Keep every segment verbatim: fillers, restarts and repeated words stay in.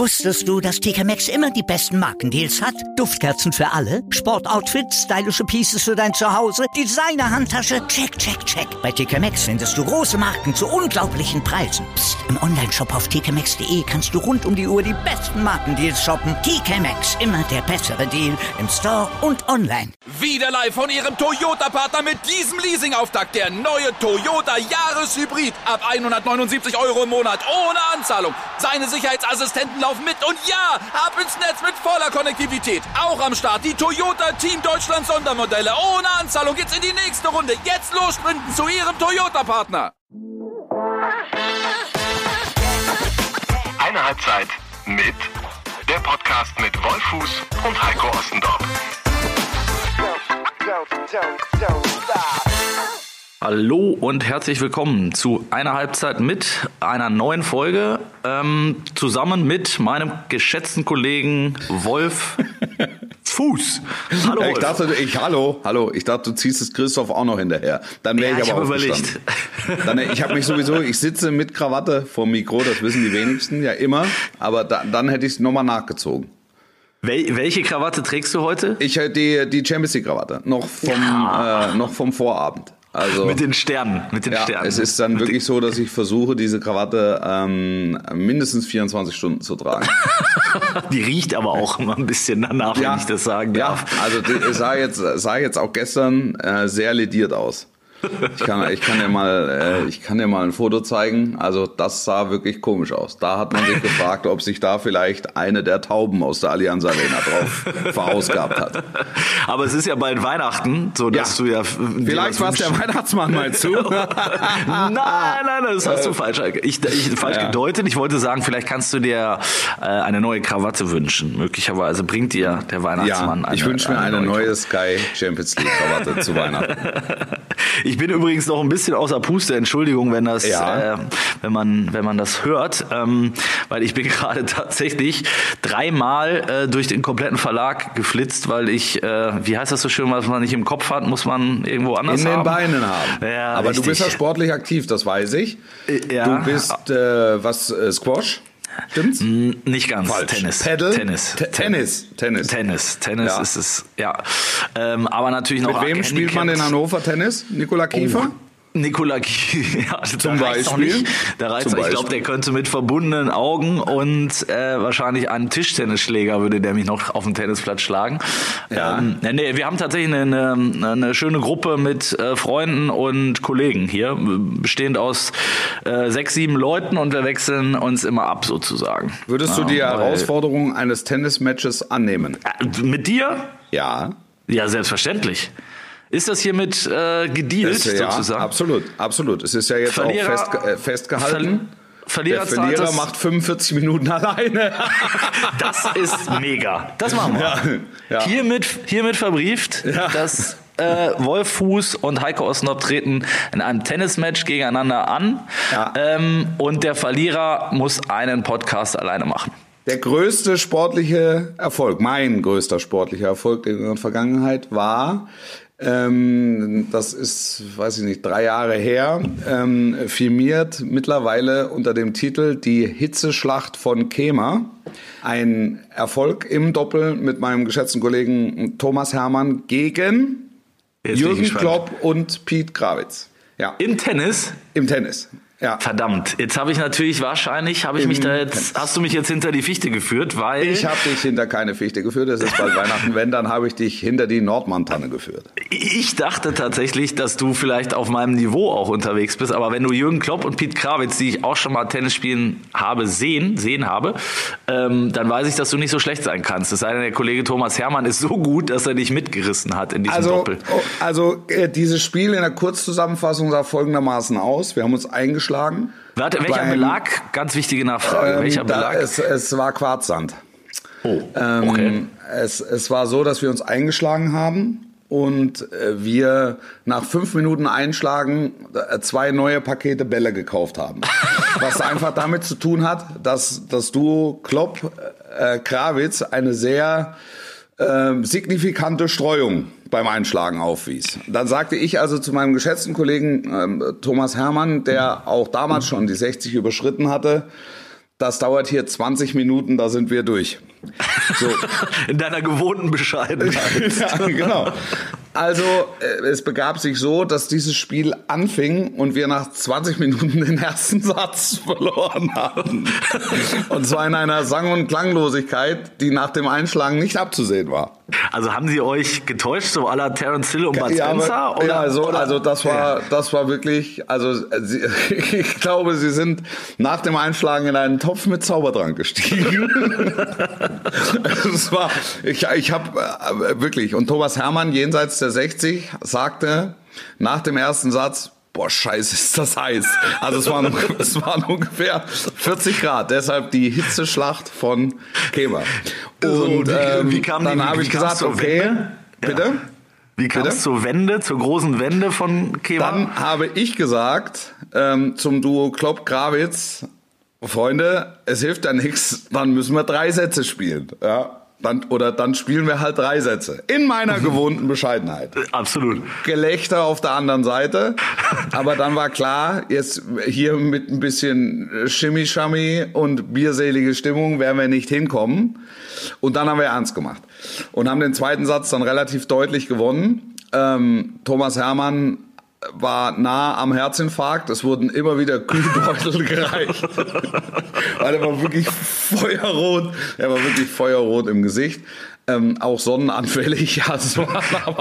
Wusstest du, dass T K Maxx immer die besten Markendeals hat? Duftkerzen für alle, Sportoutfits, stylische Pieces für dein Zuhause, Designer-Handtasche, check, check, check. Bei T K Maxx findest du große Marken zu unglaublichen Preisen. Psst. Im Onlineshop auf t k maxx punkt d e kannst du rund um die Uhr die besten Markendeals shoppen. T K Maxx, immer der bessere Deal im Store und online. Wieder live von Ihrem Toyota-Partner mit diesem Leasing-Auftakt. Der neue Toyota Jahreshybrid. Ab hundertneunundsiebzig Euro im Monat ohne Anzahlung. Seine Sicherheitsassistenten laufen mit und ja, ab ins Netz mit voller Konnektivität. Auch am Start die Toyota Team Deutschland Sondermodelle. Ohne Anzahlung geht's in die nächste Runde. Jetzt los sprinten zu Ihrem Toyota-Partner. Eine Halbzeit mit der Podcast mit Wolfuß und Heiko Ostendorf. Hallo und herzlich willkommen zu einer Halbzeit mit einer neuen Folge, ähm, zusammen mit meinem geschätzten Kollegen Wolf Fuß. Hallo Wolf. Ich dachte, ich, hallo, hallo, ich dachte, du ziehst es Christoph auch noch hinterher. Dann wäre ja, ich aber ich aufgestanden. Dann, ich habe mich sowieso, ich sitze mit Krawatte vorm Mikro, das wissen die wenigsten ja immer, aber da, dann hätte ich es nochmal nachgezogen. Wel- welche Krawatte trägst du heute? Ich die die Champions League Krawatte, noch vom ja. äh, noch vom Vorabend. Also mit den Sternen, mit den ja, Sternen. Es ist dann mit wirklich so, dass ich versuche, diese Krawatte ähm, mindestens vierundzwanzig Stunden zu tragen. Die riecht aber auch immer ein bisschen danach, ja, wenn ich das sagen darf. Ja, also es sah jetzt sah jetzt auch gestern äh, sehr lediert aus. Ich kann, ich kann dir mal, äh, ich kann dir mal ein Foto zeigen. Also das sah wirklich komisch aus. Da hat man sich gefragt, ob sich da vielleicht eine der Tauben aus der Allianz Arena drauf verausgabt hat. Aber es ist ja bald Weihnachten, so dass ja. du ja vielleicht war es der Weihnachtsmann mal zu. nein, nein, das hast du falsch. Ich, ich falsch ja. gedeutet. Ich wollte sagen, vielleicht kannst du dir äh, eine neue Krawatte wünschen. Möglicherweise bringt dir der Weihnachtsmann ja, eine. Ich wünsche mir eine, eine neue, neue Sky Champions League Krawatte zu Weihnachten. Ich bin übrigens noch ein bisschen außer Puste, Entschuldigung, wenn das, ja. äh, wenn man, wenn man das hört, ähm, weil ich bin gerade tatsächlich dreimal äh, durch den kompletten Verlag geflitzt, weil ich, äh, wie heißt das so schön, was man nicht im Kopf hat, muss man irgendwo anders haben. In den Beinen haben. Ja, aber richtig. Du bist ja sportlich aktiv, das weiß ich. Ja. Du bist, äh, was, äh, Squash? Stimmt's? Nicht ganz. Falsch. Tennis. Paddle? Tennis. T- Tennis. Tennis. Tennis. Tennis ja. ist es, ja. Ähm, aber natürlich noch. Mit wem spielt man in Hannover Tennis? Nikola Kiefer? Oh. Nikola Kiefer, ja, zum Beispiel. Da reizt ich glaube, der könnte mit verbundenen Augen und äh, wahrscheinlich einen Tischtennisschläger würde der mich noch auf dem Tennisplatz schlagen. Ja. Ähm, nee, wir haben tatsächlich eine, eine schöne Gruppe mit äh, Freunden und Kollegen hier, bestehend aus äh, sechs, sieben Leuten und wir wechseln uns immer ab sozusagen. Würdest ja, du die Herausforderung eines Tennismatches annehmen? Äh, mit dir? Ja. Ja, selbstverständlich. Ist das hiermit äh, gedealt, ja, sozusagen? Absolut, absolut. Es ist ja jetzt Verlierer, auch fest, äh, festgehalten. Ver- Verlierer, Der Verlierer macht fünfundvierzig Minuten alleine. Das ist mega. Das machen wir. Ja, ja. Hiermit, hiermit verbrieft, ja. dass äh, Wolf Fuß und Heiko Ostendorf treten in einem Tennismatch gegeneinander an. Ja. Ähm, und der Verlierer muss einen Podcast alleine machen. Der größte sportliche Erfolg, mein größter sportlicher Erfolg in der Vergangenheit war, ähm, das ist, weiß ich nicht, drei Jahre her, ähm, firmiert mittlerweile unter dem Titel Die Hitzeschlacht von Kema. Ein Erfolg im Doppel mit meinem geschätzten Kollegen Thomas Hermann gegen Jetzt Jürgen Klopp und Pete Grawitz. Ja. Im Tennis? Im Tennis. Ja. Verdammt, jetzt habe ich natürlich wahrscheinlich, habe ich Im mich da jetzt, hast du mich jetzt hinter die Fichte geführt, weil... Ich habe dich hinter keine Fichte geführt, es ist bald Weihnachten, wenn, dann habe ich dich hinter die Nordmann-Tanne geführt. Ich dachte tatsächlich, dass du vielleicht auf meinem Niveau auch unterwegs bist, aber wenn du Jürgen Klopp und Pete Grawitz, die ich auch schon mal Tennis spielen habe, sehen, sehen habe, ähm, dann weiß ich, dass du nicht so schlecht sein kannst. Es sei denn, der Kollege Thomas Hermann ist so gut, dass er dich mitgerissen hat in diesem also, Doppel. Also äh, dieses Spiel in der Kurzzusammenfassung sah folgendermaßen aus. Wir haben uns eingeschlagen. Warte, welcher beim, Belag? Ganz wichtige Nachfrage. Ähm, welcher Belag? Es, es war Quarzsand. Oh, ähm, okay. Es, es war so, dass wir uns eingeschlagen haben und wir nach fünf Minuten Einschlagen zwei neue Pakete Bälle gekauft haben. Was einfach damit zu tun hat, dass das Duo Klopp äh, Grawitz eine sehr äh, signifikante Streuung beim Einschlagen aufwies. Dann sagte ich also zu meinem geschätzten Kollegen ähm, Thomas Hermann, der auch damals schon die sechzig überschritten hatte, das dauert hier zwanzig Minuten, da sind wir durch. So. In deiner gewohnten Bescheidenheit. Ja, genau. Also es begab sich so, dass dieses Spiel anfing und wir nach zwanzig Minuten den ersten Satz verloren haben. Und zwar in einer Sang- und Klanglosigkeit, die nach dem Einschlagen nicht abzusehen war. Also haben sie euch getäuscht, so à la Terence Hill und Bud Ja, Spencer? aber, Oder, ja, also, oder? also das war, Ja. das war wirklich, also sie, ich glaube, sie sind nach dem Einschlagen in einen Topf mit Zaubertrank gestiegen. Es war, ich, ich habe äh, wirklich, und Thomas Hermann jenseits der sechzig sagte nach dem ersten Satz, boah, scheiße, ist das heiß. Also es waren, es waren ungefähr vierzig Grad, deshalb die Hitzeschlacht von Kemer. Und So, wie- ähm, wie kam die- dann wie- habe wie ich kam's gesagt, zur okay, Wende? bitte? Ja. Wie kam Bitte? es zur Wende, zur großen Wende von Kemer? Dann habe ich gesagt ähm, zum Duo Klopp-Grawitz, Freunde, es hilft ja nichts, dann müssen wir drei Sätze spielen. Ja? Dann, oder dann spielen wir halt drei Sätze. In meiner gewohnten Bescheidenheit. Absolut. Gelächter auf der anderen Seite. Aber dann war klar, jetzt hier mit ein bisschen Schimmi-Schammi und bierselige Stimmung werden wir nicht hinkommen. Und dann haben wir ernst gemacht. Und haben den zweiten Satz dann relativ deutlich gewonnen. Ähm, Thomas Hermann war nah am Herzinfarkt. Es wurden immer wieder Kühlbeutel gereicht. Weil er war wirklich feuerrot. Er war wirklich feuerrot im Gesicht. Ähm, auch sonnenanfällig. Ja, das war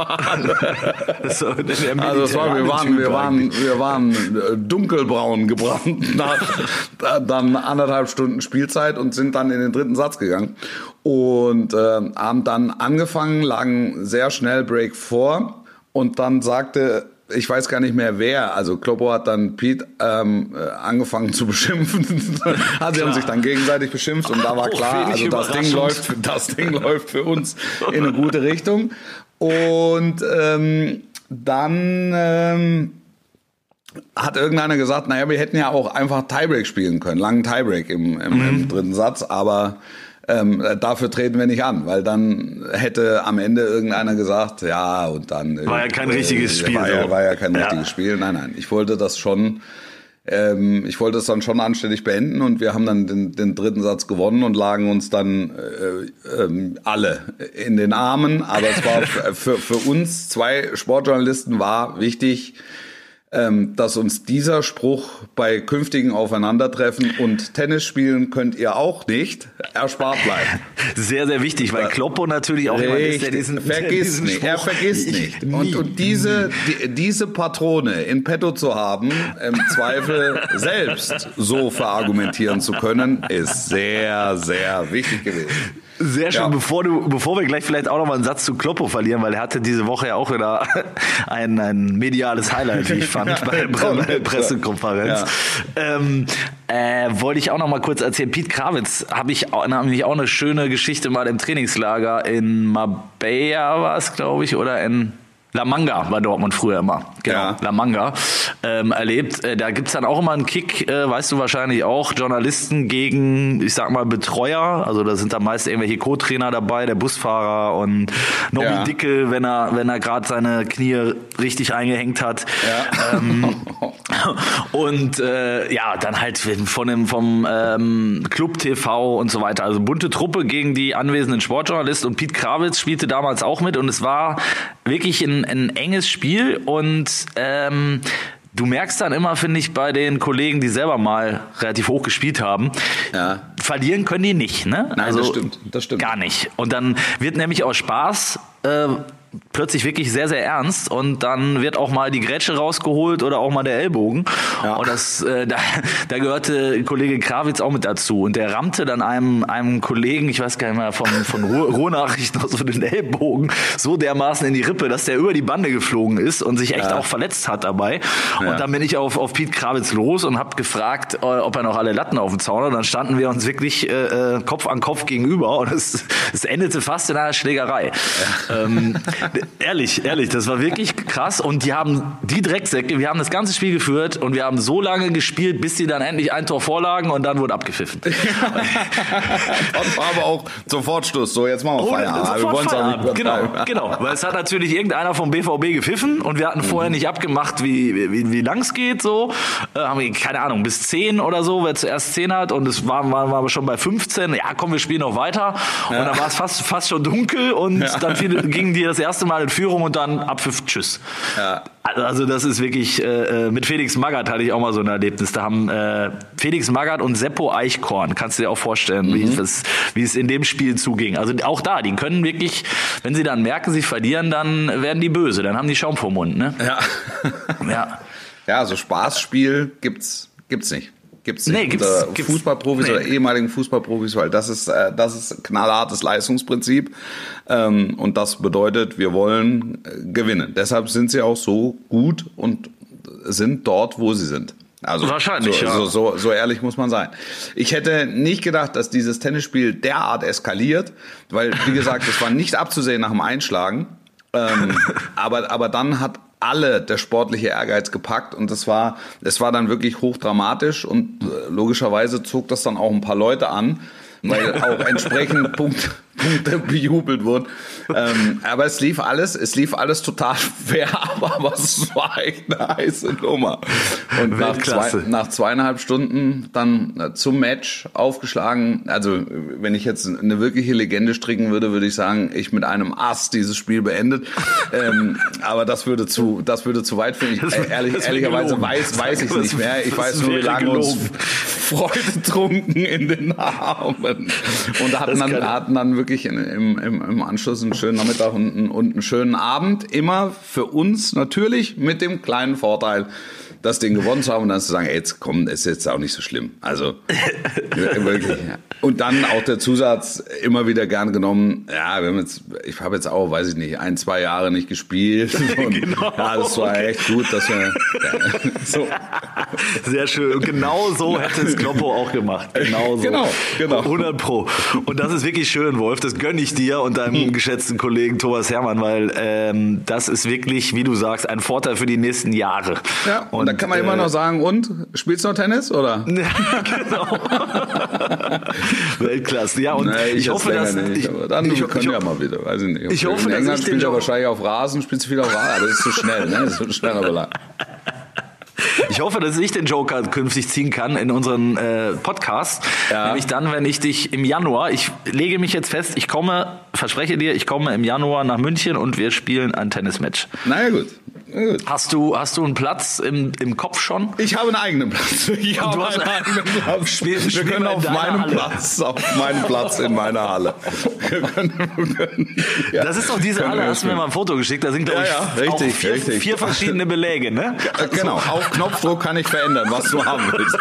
So, der also es war, wir waren, wir Typ waren, eigentlich. wir waren äh, dunkelbraun gebrannt nach äh, dann anderthalb Stunden Spielzeit und sind dann in den dritten Satz gegangen und äh, haben dann angefangen, lagen sehr schnell Break vor und dann sagte, ich weiß gar nicht mehr wer, also Kloppo hat dann Pete ähm, äh, angefangen zu beschimpfen. Also sie haben sich dann gegenseitig beschimpft und da war Auch klar, wenig also das Ding überraschend. läuft, das Ding läuft für uns in eine gute Richtung. Und ähm, dann ähm, hat irgendeiner gesagt, naja, wir hätten ja auch einfach Tiebreak spielen können, langen Tiebreak im, im, Mhm. im dritten Satz, aber ähm, dafür treten wir nicht an, weil dann hätte am Ende irgendeiner gesagt, ja, und dann... War ja kein richtiges Spiel, War ja, so. war ja kein Ja. richtiges Spiel, nein, nein. Ich wollte das schon... Ähm, ich wollte es dann schon anständig beenden und wir haben dann den, den dritten Satz gewonnen und lagen uns dann äh, ähm, alle in den Armen. Aber es war für, für uns zwei Sportjournalisten war wichtig, ähm, dass uns dieser Spruch bei künftigen Aufeinandertreffen und Tennisspielen könnt ihr auch nicht erspart bleiben. Sehr, sehr wichtig, weil Kloppo natürlich auch jemand ist, der diesen, der vergisst diesen nicht, er Spruch- vergisst nicht. Und, und diese, die, diese Patrone in petto zu haben, im Zweifel selbst so verargumentieren zu können, ist sehr, sehr wichtig gewesen. Sehr schön, Ja. bevor du, bevor wir gleich vielleicht auch noch mal einen Satz zu Kloppo verlieren, weil er hatte diese Woche ja auch wieder ein, ein mediales Highlight, wie ich fand, Ja, bei der toll. Pre Pressekonferenz. Ja. Ähm, äh, wollte ich auch noch mal kurz erzählen. Pete Krawitz habe ich auch, nämlich auch eine schöne Geschichte mal im Trainingslager in Marbella war es, glaube ich, oder in La Manga war Dortmund früher immer. Genau, Ja. La Manga ähm, erlebt. Äh, da gibt's dann auch immer einen Kick, äh, weißt du wahrscheinlich auch, Journalisten gegen, ich sag mal, Betreuer. Also da sind da meist irgendwelche Co-Trainer dabei, der Busfahrer und Nobby Ja. Dickel, wenn er wenn er gerade seine Knie richtig eingehängt hat. Ja. Ähm, und äh, ja, dann halt von dem vom ähm, Club T V und so weiter. Also bunte Truppe gegen die anwesenden Sportjournalisten und Pete Krawitz spielte damals auch mit und es war wirklich ein, ein enges Spiel und ähm, du merkst dann immer, finde ich, bei den Kollegen, die selber mal relativ hoch gespielt haben, Ja. verlieren können die nicht, ne? Nein, das stimmt, das stimmt. Gar nicht. Und dann wird nämlich aus Spaß äh, plötzlich wirklich sehr, sehr ernst und dann wird auch mal die Grätsche rausgeholt oder auch mal der Ellbogen. Ja. Und das, äh, da, da gehörte Kollege Krawitz auch mit dazu. Und der rammte dann einem, einem Kollegen, ich weiß gar nicht mehr, von, von Ruhr, Ruhrnachrichten aus so den Ellbogen so dermaßen in die Rippe, dass der über die Bande geflogen ist und sich echt Ja. auch verletzt hat dabei. Ja. Und dann bin ich auf, auf Pete Krawitz los und habe gefragt, äh, ob er noch alle Latten auf dem Zaun hat. Und dann standen wir uns wirklich äh, Kopf an Kopf gegenüber und es, es endete fast in einer Schlägerei. Ja. Ähm, ehrlich, ehrlich, das war wirklich krass. Und die haben die Drecksäcke, wir haben das ganze Spiel geführt und wir haben so lange gespielt, bis die dann endlich ein Tor vorlagen und dann wurde abgepfiffen. Dann war aber auch sofort Schluss. So, jetzt machen wir Feierabend. Wir wollen es auch nicht genau, genau, weil es hat natürlich irgendeiner vom B V B gepfiffen und wir hatten mhm. vorher nicht abgemacht, wie, wie, wie lang es geht. So. Äh, haben wir, keine Ahnung, bis zehn oder so, wer zuerst zehn hat und es war, waren wir schon bei fünfzehn. Ja, komm, wir spielen noch weiter. Und ja. dann war es fast, fast schon dunkel und ja. dann fiel, gingen die das erste Mal in Führung und dann Abpfiff, tschüss. Ja. Also das ist wirklich, äh, mit Felix Magath hatte ich auch mal so ein Erlebnis. Da haben äh, Felix Magath und Seppo Eichkorn, kannst du dir auch vorstellen, mhm. wie, es, wie es in dem Spiel zuging. Also auch da, die können wirklich, wenn sie dann merken, sie verlieren, dann werden die böse, dann haben die Schaum vom Mund. Ne? Ja. ja. Ja, so Spaßspiel gibt's, gibt's nicht. Gibt's nicht nee, gibt's, unter gibt's, Fußballprofis nee. oder ehemaligen Fußballprofis, weil das ist, äh, das ist knallhartes Leistungsprinzip. Ähm, und das bedeutet, wir wollen äh, gewinnen. Deshalb sind sie auch so gut und sind dort, wo sie sind. Also wahrscheinlich, so, ja. so, so, so ehrlich muss man sein. Ich hätte nicht gedacht, dass dieses Tennisspiel derart eskaliert, weil, wie gesagt, es war nicht abzusehen nach dem Einschlagen. Ähm, aber, aber dann hat alle der sportliche Ehrgeiz gepackt und das war, es war dann wirklich hochdramatisch und äh, logischerweise zog das dann auch ein paar Leute an, weil auch entsprechend Punkt, Punkte bejubelt wurden. Ähm, aber es lief alles, es lief alles total fair, aber es war echt eine heiße Nummer. Und nach, zwei, nach zweieinhalb Stunden dann äh, zum Match aufgeschlagen. Also wenn ich jetzt eine wirkliche Legende stricken würde, würde ich sagen, ich mit einem Ass dieses Spiel beendet. ähm, aber das würde zu, das würde zu weit führen. Ich, äh, ehrlich, ehrlicherweise weiß, weiß ich es nicht mehr. Ich weiß nur, wir lagen uns freudetrunken in den Armen und hatten dann, hatten dann wirklich in, im, im, im Anschluss einen schönen Nachmittag und einen, und einen schönen Abend. Immer für uns natürlich mit dem kleinen Vorteil, das Ding gewonnen zu haben und dann zu sagen, ey, jetzt komm, ist jetzt auch nicht so schlimm. Also wirklich. Ja. Und dann auch der Zusatz immer wieder gern genommen. Ja, wir haben jetzt, ich habe jetzt auch, weiß ich nicht, ein, zwei Jahre nicht gespielt. Und genau. Ja, das war echt gut, dass wir. Ja, so. Sehr schön. Und genau so hätte es Kloppo auch gemacht. Genau so. Genau, genau. hundert Pro. Und das ist wirklich schön, Wolf. Das gönne ich dir und deinem hm. geschätzten Kollegen Thomas Hermann, weil ähm, das ist wirklich, wie du sagst, ein Vorteil für die nächsten Jahre. Ja. Und, und dann kann man äh, immer noch sagen, und spielst du noch Tennis oder? Genau. Weltklasse. Ja, und nee, ich, ich hoffe, dass nicht, ich, aber dann ich, können ich, wir ja mal wieder. Weiß ich nicht. Ich hoffe, in England dass ich spielt den er wahrscheinlich auf Rasen, spielt viel auf Rasen, aber das ist zu schnell, ne? Das ist ein schneller Belag. Ich hoffe, dass ich den Joker künftig ziehen kann in unseren äh, Podcast. Ja. Nämlich dann, wenn ich dich im Januar, ich lege mich jetzt fest, ich komme, verspreche dir, ich komme im Januar nach München und wir spielen ein Tennismatch. Na ja, gut. Gut. Hast du, hast du einen Platz im, im Kopf schon? Ich habe einen eigenen Platz. Ich habe du hast einen eigenen Platz. Spiel, wir spiel können auf meinem Halle. Platz, auf meinem Platz in meiner Halle. Wir können, wir können, ja. Das ist doch diese Halle, hast du mir mal ein Foto geschickt. Da sind, glaube ich, ja, ja, richtig, auch vier, richtig. vier verschiedene Beläge, ne? Ja, genau, auf Knopfdruck kann ich verändern, was du haben willst.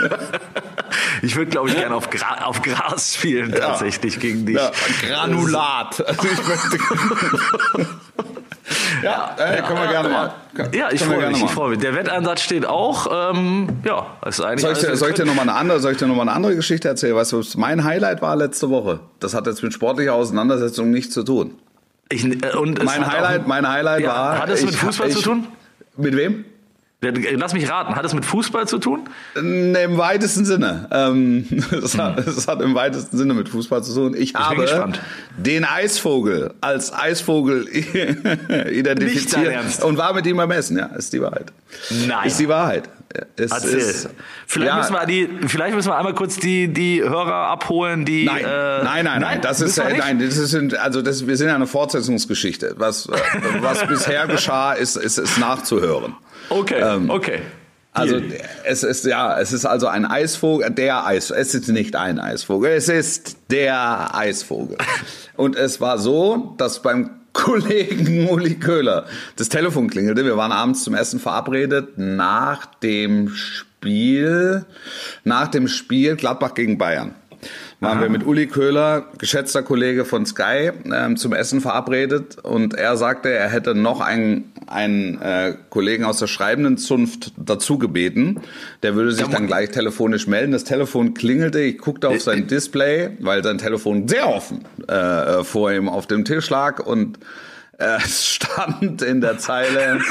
Ich würde, glaube ich, gerne auf, Gra- auf Gras spielen, tatsächlich, ja. gegen dich. Ja, Granulat. Also ich möchte... Ja, äh, können wir gerne mal. Kann, ja, ich freue mich, ich freue mich. Der Wetteinsatz steht auch. Ähm, ja, ist eigentlich. Soll ich dir, soll ich dir noch mal eine andere, soll ich dir noch mal eine andere Geschichte erzählen? Weißt du, was mein Highlight war letzte Woche? Das hat jetzt mit sportlicher Auseinandersetzung nichts zu tun. Ich, und mein Highlight, auch, mein Highlight ja, war. Hat es mit ich, Fußball ich, zu tun? Mit wem? Lass mich raten, hat es mit Fußball zu tun? Im weitesten Sinne. Ähm, es, hat, es hat im weitesten Sinne mit Fußball zu tun. Ich, ich habe den Eisvogel als Eisvogel identifiziert und war mit ihm beim Essen. Ja, ist die Wahrheit. Nein. Ist die Wahrheit. Es Erzähl. Ist, vielleicht, ja. müssen wir die, vielleicht müssen wir einmal kurz die, die Hörer abholen, die... Nein, äh, nein, nein, nein. Das ist, äh, nein, das ist, also das, wir sind ja eine Fortsetzungsgeschichte. Was, was bisher geschah, ist, ist, ist nachzuhören. Okay, ähm, okay. Also es ist ja, es ist also ein Eisvogel, der Eis, es ist nicht ein Eisvogel, es ist der Eisvogel. Und es war so, dass beim Kollegen Uli Köhler das Telefon klingelte. Wir waren abends zum Essen verabredet nach dem Spiel, nach dem Spiel Gladbach gegen Bayern. Waren Aha. wir mit Uli Köhler, geschätzter Kollege von Sky, ähm, zum Essen verabredet und er sagte, er hätte noch einen, einen äh, Kollegen aus der schreibenden Zunft dazu gebeten. Der würde sich dann gleich telefonisch melden. Das Telefon klingelte, ich guckte auf sein Display, weil sein Telefon sehr offen äh, vor ihm auf dem Tisch lag und Es stand in der Zeile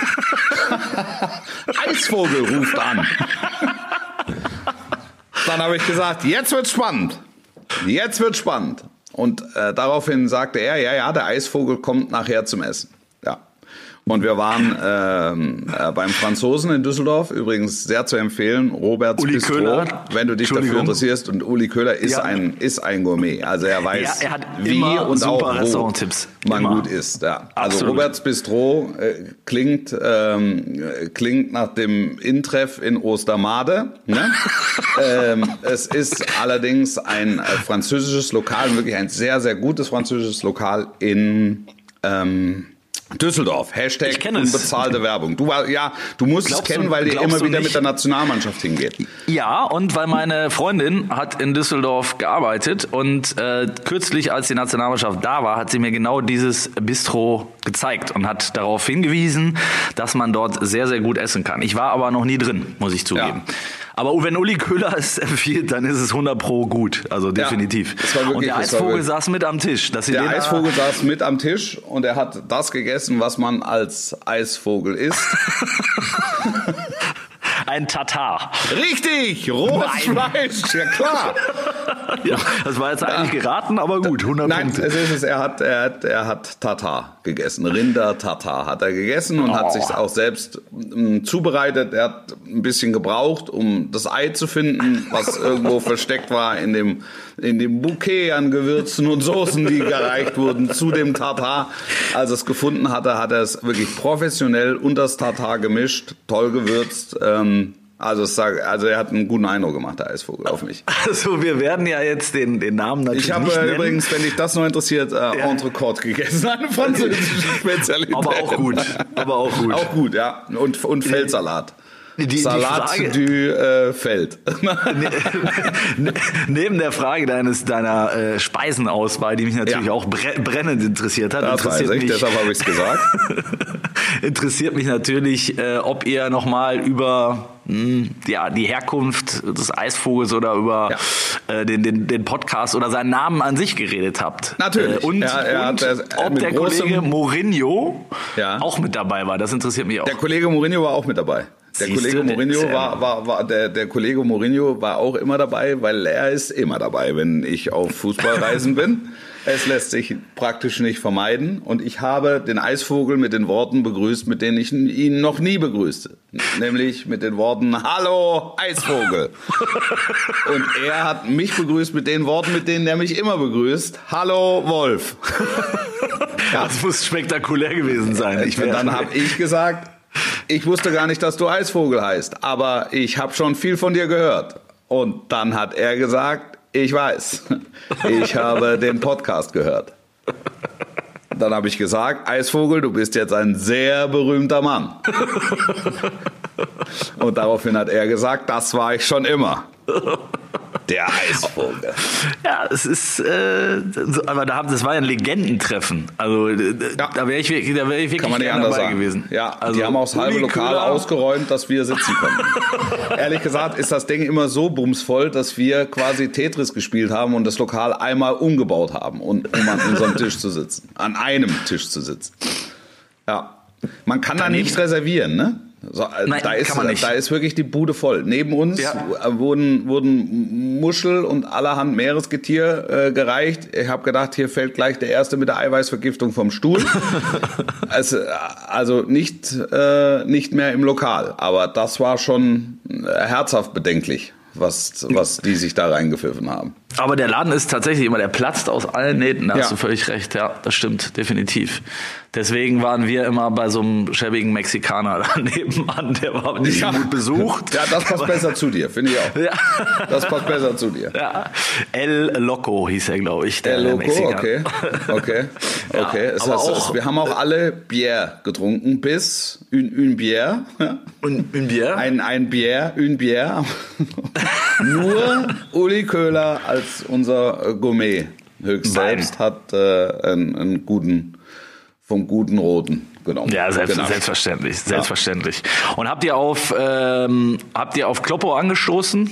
Eisvogel ruft an. Dann habe ich gesagt, jetzt wird's spannend. Jetzt wird's spannend. Und äh, daraufhin sagte er, ja, ja, der Eisvogel kommt nachher zum Essen. Ja. Und wir waren ähm, äh, beim Franzosen in Düsseldorf, übrigens sehr zu empfehlen, Roberts Uli Bistro, Köhler. wenn du dich dafür interessierst. Und Uli Köhler ist, Ja. ein, ist ein Gourmet. Also er weiß, Ja, er hat wie immer und super auch wo Restauranttipps. man Immer. gut isst. Ja. Also Absolut. Roberts Bistro äh, klingt, ähm, klingt nach dem Intreff in Ostermade. Ne? ähm, es ist allerdings ein äh, französisches Lokal, wirklich ein sehr, sehr gutes französisches Lokal in ähm, Düsseldorf. Hashtag Ich kenne es. unbezahlte Werbung. Du war, ja, du musst Glaubst es kennen, du- weil ihr glaubst immer du wieder nicht? mit der Nationalmannschaft hingeht. Ja, und weil meine Freundin hat in Düsseldorf gearbeitet und äh, kürzlich, als die Nationalmannschaft da war, hat sie mir genau dieses Bistro gezeigt und hat darauf hingewiesen, dass man dort sehr, sehr gut essen kann. Ich war aber noch nie drin, muss ich zugeben. Ja. Aber wenn Uli Köhler es empfiehlt, dann ist es hundert Pro gut, also definitiv. das war wirklich- und der das war Eisvogel wirklich- saß mit am Tisch. Dass sie Der den da- Eisvogel saß mit am Tisch und er hat das gegessen, was man als Eisvogel isst. Ein Tatar. Richtig, rohes Fleisch, ja klar. Ja, das war jetzt eigentlich geraten, aber gut, hundert Nein, Punkte. es ist es. Er hat, er hat, er hat Tatar gegessen. Rinder-Tatar hat er gegessen und Oh. hat sich auch selbst m, zubereitet. Er hat ein bisschen gebraucht, um das Ei zu finden, was irgendwo versteckt war in dem, in dem Bouquet an Gewürzen und Soßen, die gereicht wurden zu dem Tatar. Als er es gefunden hatte, hat er es wirklich professionell unter das Tatar gemischt, toll gewürzt. Ähm, Also, es sag, also er hat einen guten Eindruck gemacht, der Eisvogel, auf mich. Also wir werden ja jetzt den, den Namen natürlich Ich habe nicht äh, nennen. übrigens, wenn dich das noch interessiert, äh, Entrecôte gegessen, eine französische Spezialität. Aber auch gut, aber auch gut. Auch gut, ja. Und, und Feldsalat. Die- die Salat Frage- du äh, Feld. Neben der Frage deines deiner äh, Speisenauswahl, die mich natürlich Ja. auch bre brennend interessiert hat, Das weiß interessiert ich, mich, deshalb habe ich es gesagt. interessiert mich natürlich, äh, ob ihr nochmal über mh, ja, die Herkunft des Eisvogels oder über äh, den, den, den Podcast oder seinen Namen an sich geredet habt. Natürlich. Äh, und Ja, er und hat, äh, ob mit der großem- Kollege Mourinho Ja. auch mit dabei war. Das interessiert mich auch. Der Kollege Mourinho war auch mit dabei. Der Siehst Kollege du, der Mourinho ist ja- war, war, war der, der Kollege Mourinho war auch immer dabei, weil er ist immer dabei, wenn ich auf Fußballreisen bin. Es lässt sich praktisch nicht vermeiden. Und ich habe den Eisvogel mit den Worten begrüßt, mit denen ich ihn noch nie begrüßte. Nämlich mit den Worten, hallo Eisvogel. Und er hat mich begrüßt mit den Worten, mit denen er mich immer begrüßt. Hallo Wolf. Ja, das muss spektakulär gewesen sein. Ich Und wär- dann habe ich gesagt, ich wusste gar nicht, dass du Eisvogel heißt, aber ich habe schon viel von dir gehört. Und dann hat er gesagt, ich weiß, ich habe den Podcast gehört. Dann habe ich gesagt, Eisvogel, du bist jetzt ein sehr berühmter Mann. Und daraufhin hat er gesagt, das war ich schon immer. Der Eisvogel. Ja, es ist, äh, so, aber da haben, das war ja ein Legendentreffen. Also äh, Ja. da wäre ich, wirklich- da wäre ich wirklich Kann man nicht gerne anders dabei sagen. gewesen. Ja, also die haben auch das halbe Uli Lokal Köhler- ausgeräumt, dass wir sitzen konnten. Ehrlich gesagt ist das Ding immer so bumsvoll, dass wir quasi Tetris gespielt haben und das Lokal einmal umgebaut haben, und, um an unserem Tisch zu sitzen. An einem Tisch zu sitzen. Ja. Man kann da nicht reservieren, ne? So, äh, Nein, da, ist, kann man nicht. da ist wirklich die Bude voll. Neben uns Ja. äh, wurden, wurden Muschel und allerhand Meeresgetier äh, gereicht. Ich habe gedacht, hier fällt gleich der Erste mit der Eiweißvergiftung vom Stuhl. also, also nicht, äh, nicht mehr im Lokal. Aber das war schon äh, herzhaft bedenklich, was, was die sich da reingepfiffen haben. Aber der Laden ist tatsächlich immer, der platzt aus allen Nähten, da Ja. hast du völlig recht, ja, das stimmt, definitiv. Deswegen waren wir immer bei so einem schäbigen Mexikaner da nebenan, der war nicht Ja. gut besucht. Ja, das passt besser zu dir, finde ich auch. Ja. Das passt besser zu dir. Ja. El Loco hieß er, glaube ich, der, Der der Loco, Mexikaner. okay, okay, Ja, okay. Es aber heißt, auch- wir haben auch alle Bière getrunken, bis une, une Bière. Und ein Bier? Ein, ein Bière, une Bière. Nur Uli Köhler als unser Gourmet höchst Wein. selbst hat äh, einen, einen guten, vom guten Roten genommen. Ja, selbst, Genau. selbstverständlich, selbstverständlich. Und habt ihr auf, ähm, habt ihr auf Kloppo angestoßen?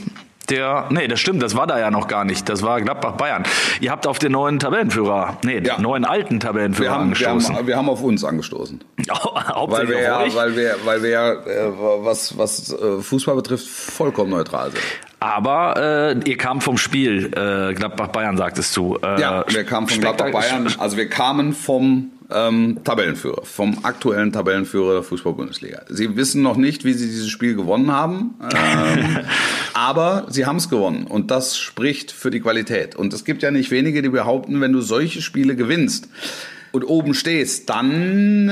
Der, nee, das stimmt, das war da ja noch gar nicht. Das war Gladbach-Bayern. Ihr habt auf den neuen Tabellenführer, nee, Ja. den neuen alten Tabellenführer Wir haben, wir, angestoßen. haben, wir haben auf uns angestoßen. Weil Hauptsächlich wir, auf ja, euch. weil wir, weil wir ja, äh, was, was äh, Fußball betrifft, vollkommen neutral sind. Aber äh, ihr kamt vom Spiel, äh, Gladbach-Bayern sagtest du. Äh, Ja, wir kamen von Spektak- Gladbach-Bayern, also wir kamen vom ähm, Tabellenführer, vom aktuellen Tabellenführer der Fußball-Bundesliga. Sie wissen noch nicht, wie sie dieses Spiel gewonnen haben, ähm, aber sie haben es gewonnen und das spricht für die Qualität. Und es gibt ja nicht wenige, die behaupten, wenn du solche Spiele gewinnst und oben stehst, dann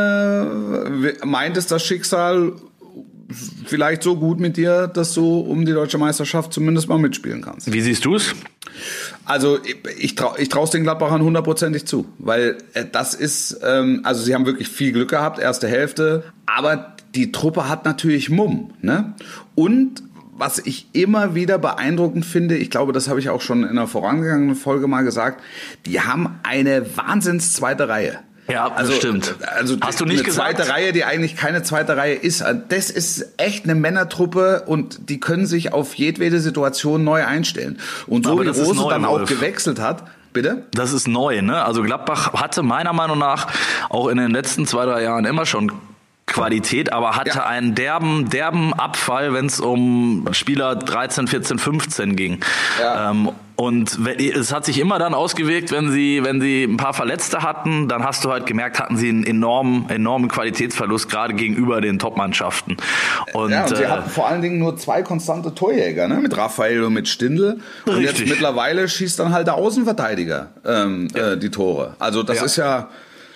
äh, meint es das Schicksal vielleicht so gut mit dir, dass du um die deutsche Meisterschaft zumindest mal mitspielen kannst. Wie siehst du es? Also ich traue ich trau's den Gladbachern hundertprozentig zu, weil äh, das ist, ähm, also sie haben wirklich viel Glück gehabt, erste Hälfte, aber die Truppe hat natürlich Mumm, ne? Und was ich immer wieder beeindruckend finde, ich glaube, das habe ich auch schon in einer vorangegangenen Folge mal gesagt, die haben eine Wahnsinns zweite Reihe. Ja, das also, stimmt. Also Hast du nicht eine gesagt? zweite Reihe, die eigentlich keine zweite Reihe ist. Das ist echt eine Männertruppe und die können sich auf jedwede Situation neu einstellen. Und so Aber wie das ist Rose neu, dann auch Wolf. gewechselt hat, bitte? Das ist neu, ne? Also Gladbach hatte meiner Meinung nach auch in den letzten zwei, drei Jahren immer schon Qualität, aber hatte Ja. einen derben, derben Abfall, wenn es um Spieler dreizehn, vierzehn, fünfzehn ging. Ja. Ähm, und es hat sich immer dann ausgewirkt, wenn sie, wenn sie ein paar Verletzte hatten, dann hast du halt gemerkt, hatten sie einen enormen, enormen Qualitätsverlust, gerade gegenüber den Top-Mannschaften. Und, Ja, und sie äh, hatten vor allen Dingen nur zwei konstante Torjäger, ne? Mit Raphael und mit Stindl. Und Richtig. jetzt mittlerweile schießt dann halt der Außenverteidiger ähm, äh, die Tore. Also das Ja. ist ja...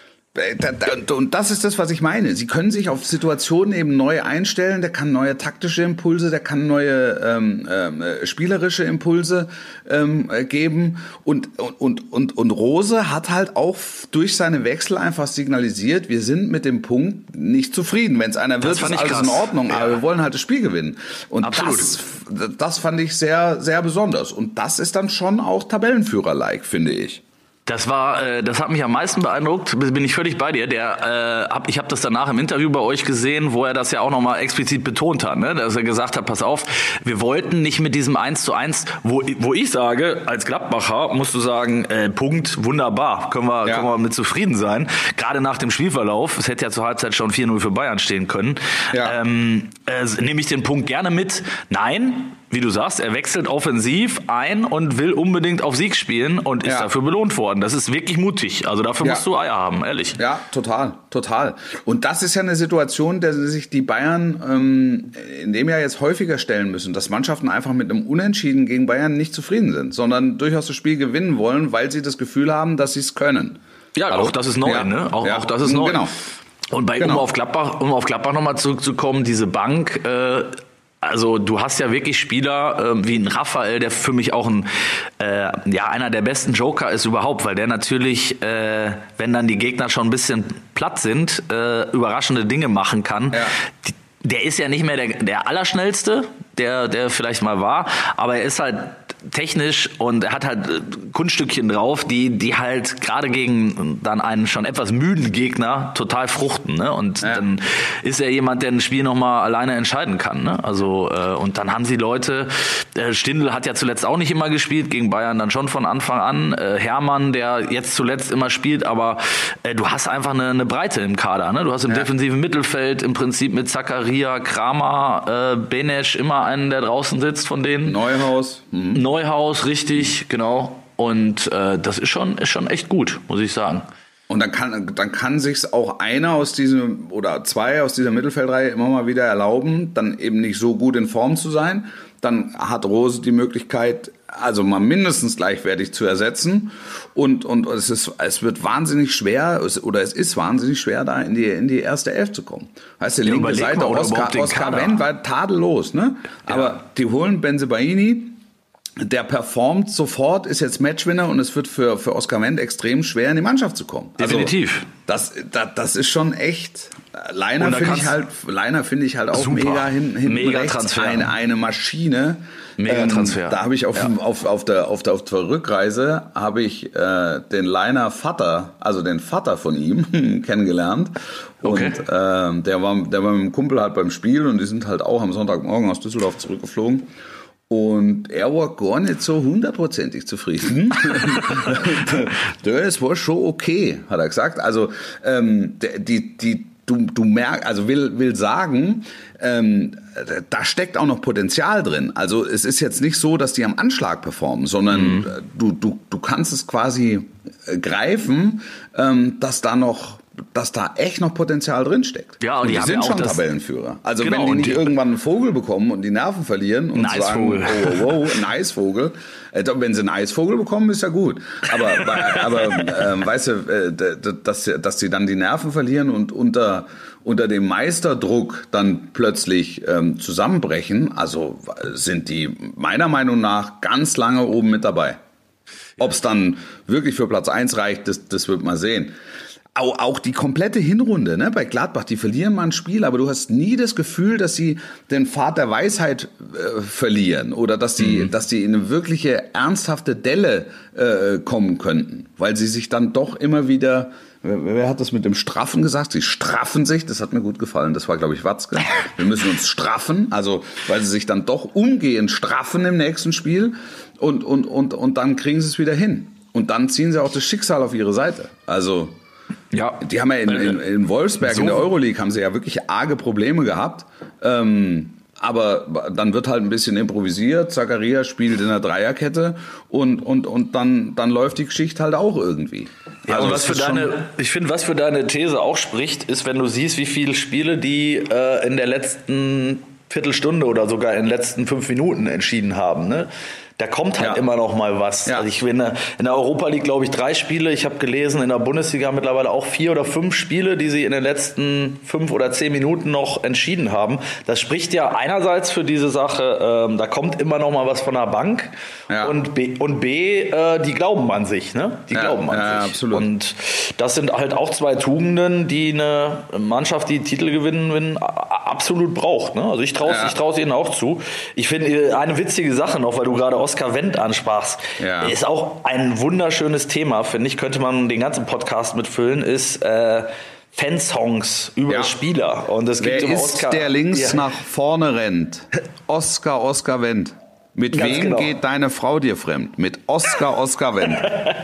Und das ist das, was ich meine. Sie können sich auf Situationen eben neu einstellen. Der kann neue taktische Impulse, der kann neue ähm, äh, spielerische Impulse ähm, geben. Und, und, und, und Rose hat halt auch durch seine Wechsel einfach signalisiert, wir sind mit dem Punkt nicht zufrieden. Wenn es einer wird, ist fand ich alles krass. in Ordnung. Ja. Aber wir wollen halt das Spiel gewinnen. Und Absolut. das, das fand ich sehr, sehr besonders. Und das ist dann schon auch Tabellenführer-like, finde ich. Das war, äh, das hat mich am meisten beeindruckt. Bin ich völlig bei dir. Der, äh, hab, ich habe das danach im Interview bei euch gesehen, wo er das ja auch nochmal explizit betont hat, ne? Dass er gesagt hat: Pass auf, wir wollten nicht mit diesem eins zu eins, wo, wo ich sage, als Gladbacher musst du sagen, äh, Punkt, wunderbar, können wir, Ja. können wir mit zufrieden sein. Gerade nach dem Spielverlauf, es hätte ja zur Halbzeit schon vier null für Bayern stehen können. Ja. Ähm, äh, nehme ich den Punkt gerne mit? Nein. Wie du sagst, er wechselt offensiv ein und will unbedingt auf Sieg spielen und ist Ja. dafür belohnt worden. Das ist wirklich mutig. Also dafür Ja. musst du Eier haben, ehrlich. Ja, total, total. Und das ist ja eine Situation, der sich die Bayern ähm, in dem Jahr jetzt häufiger stellen müssen, dass Mannschaften einfach mit einem Unentschieden gegen Bayern nicht zufrieden sind, sondern durchaus das Spiel gewinnen wollen, weil sie das Gefühl haben, dass sie es können. Ja, Hallo? auch das ist neu, Ja. ne? Auch, Ja. auch das ist neu. Genau. Und bei, Genau. um auf Gladbach, um auf Gladbach nochmal zurückzukommen, diese Bank, äh, also du hast ja wirklich Spieler äh, wie ein Raphael, der für mich auch ein äh, ja einer der besten Joker ist überhaupt, weil der natürlich, äh, wenn dann die Gegner schon ein bisschen platt sind, äh, überraschende Dinge machen kann. Ja. Die, der ist ja nicht mehr der, der Allerschnellste, der, der vielleicht mal war, aber er ist halt technisch und er hat halt äh, Kunststückchen drauf, die, die halt gerade gegen dann einen schon etwas müden Gegner total fruchten, ne? Und Ja. dann ist er jemand, der ein Spiel nochmal alleine entscheiden kann, ne? Also, äh, und dann haben sie Leute, äh, Stindl hat ja zuletzt auch nicht immer gespielt, gegen Bayern dann schon von Anfang an, äh, Hermann, der jetzt zuletzt immer spielt, aber äh, du hast einfach eine, eine Breite im Kader, ne? Du hast im Ja. defensiven Mittelfeld im Prinzip mit Zakaria, Kramer, äh, Benesch immer einen, der draußen sitzt von denen. Neuhaus. Mhm. Neuhaus, richtig, genau. Und äh, das ist schon, ist schon echt gut, muss ich sagen. Und dann kann, dann kann sich's auch einer aus diesem oder zwei aus dieser Mittelfeldreihe immer mal wieder erlauben, dann eben nicht so gut in Form zu sein. Dann hat Rose die Möglichkeit, also mal mindestens gleichwertig zu ersetzen. Und, und es ist, es wird wahnsinnig schwer, es, oder es ist wahnsinnig schwer, da in die, in die erste Elf zu kommen. Heißt, die Ja, linke überleg Seite, mal, oder Oscar, überhaupt den Oscar Kader. Wendt war tadellos, ne? Ja. Aber die holen Bensebaini. Der performt sofort, ist jetzt Matchwinner und es wird für, für Oscar Wendt extrem schwer, in die Mannschaft zu kommen. Definitiv. Also, das, das, das ist schon echt. Leiner Und da finde ich kannst- halt, Leiner finde ich halt auch Super. mega hin, hinten Mega rechts Transfer. eine, eine Maschine. Mega Transfer. Ähm, da habe ich auf, Ja. auf, auf, der, auf, der, auf der Rückreise habe ich äh, den Leiner Vater, also den Vater von ihm kennengelernt. Und Okay. ähm, der war, der war mit dem Kumpel halt beim Spiel und die sind halt auch am Sonntagmorgen aus Düsseldorf zurückgeflogen. Und er war gar nicht so hundertprozentig zufrieden. Das war schon okay, hat er gesagt. Also ähm, die, die, du, du merkst, also will, will sagen, ähm, da steckt auch noch Potenzial drin. Also es ist jetzt nicht so, dass die am Anschlag performen, sondern mhm. du, du, du kannst es quasi greifen, ähm, dass da noch dass da echt noch Potenzial drin steckt. Ja, und, und die, die haben sind ja auch schon das Tabellenführer. Also genau, wenn die nicht die irgendwann einen Vogel bekommen und die Nerven verlieren und ein sagen, oh, oh, oh, ein Eisvogel. Äh, wenn sie einen Eisvogel bekommen, ist ja gut. Aber, aber ähm, weißt du, äh, dass, dass sie dann die Nerven verlieren und unter unter dem Meisterdruck dann plötzlich ähm, zusammenbrechen, also sind die meiner Meinung nach ganz lange oben mit dabei. Ob es dann wirklich für Platz eins reicht, das, das wird man sehen. Auch, auch die komplette Hinrunde, ne, bei Gladbach, die verlieren mal ein Spiel, aber du hast nie das Gefühl, dass sie den Pfad der Weisheit äh, verlieren oder dass die, mhm. dass die in eine wirkliche ernsthafte Delle äh, kommen könnten, weil sie sich dann doch immer wieder, wer, wer hat das mit dem Straffen gesagt? Sie straffen sich, das hat mir gut gefallen, das war glaube ich Watzke. Wir müssen uns straffen, also weil sie sich dann doch umgehend straffen im nächsten Spiel und, und, und, und dann kriegen sie es wieder hin. Und dann ziehen sie auch das Schicksal auf ihre Seite. Also ja, die haben ja in, in, in Wolfsberg so in der Euroleague haben sie ja wirklich arge Probleme gehabt. Ähm, aber dann wird halt ein bisschen improvisiert. Zakaria spielt in der Dreierkette und und und dann dann läuft die Geschichte halt auch irgendwie. Ja, also und was für deine, ich finde, was für deine These auch spricht, ist, wenn du siehst, wie viele Spiele die äh, in der letzten Viertelstunde oder sogar in den letzten fünf Minuten entschieden haben, ne? Da kommt halt ja. immer noch mal was. Ja. Also ich bin in der Europa League, glaube ich, drei Spiele. Ich habe gelesen, in der Bundesliga mittlerweile auch vier oder fünf Spiele, die sie in den letzten fünf oder zehn Minuten noch entschieden haben. Das spricht ja einerseits für diese Sache, ähm, da kommt immer noch mal was von der Bank. Ja. Und B, und B äh, die glauben an sich. Ne? Die ja. glauben an ja, sich. Absolut. Und das sind halt auch zwei Tugenden, die eine Mannschaft, die Titel gewinnen, absolut braucht. Ne? Also ich traue ja. ich traue es ihnen auch zu. Ich finde eine witzige Sache noch, weil du gerade Oskar Wendt ansprachst, ja. ist auch ein wunderschönes Thema, finde ich, könnte man den ganzen Podcast mitfüllen, ist äh, Fansongs über ja. Spieler. Und es gibt Wer immer ist Oskar, der links ja. nach vorne rennt? Oskar, Oskar Wendt. Mit Ganz wem genau. geht deine Frau dir fremd? Mit Oskar, Oskar Wendt.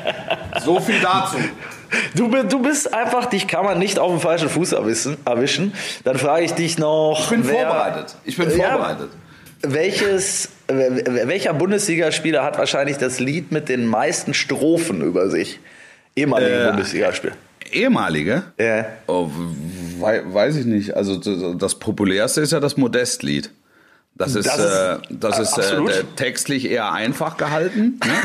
So viel dazu. Du, du bist einfach, dich kann man nicht auf den falschen Fuß erwischen. erwischen. Dann frage ich dich noch. Ich bin wer, vorbereitet. Ich bin vorbereitet. Ja, welches, welcher Bundesligaspieler hat wahrscheinlich das Lied mit den meisten Strophen über sich? Ehemalige äh, Bundesligaspieler. Ehemalige? Ja. Oh, we- weiß ich nicht. Also das populärste ist ja das Modestlied. Das ist, das ist, äh, das ist äh, textlich eher einfach gehalten, ne?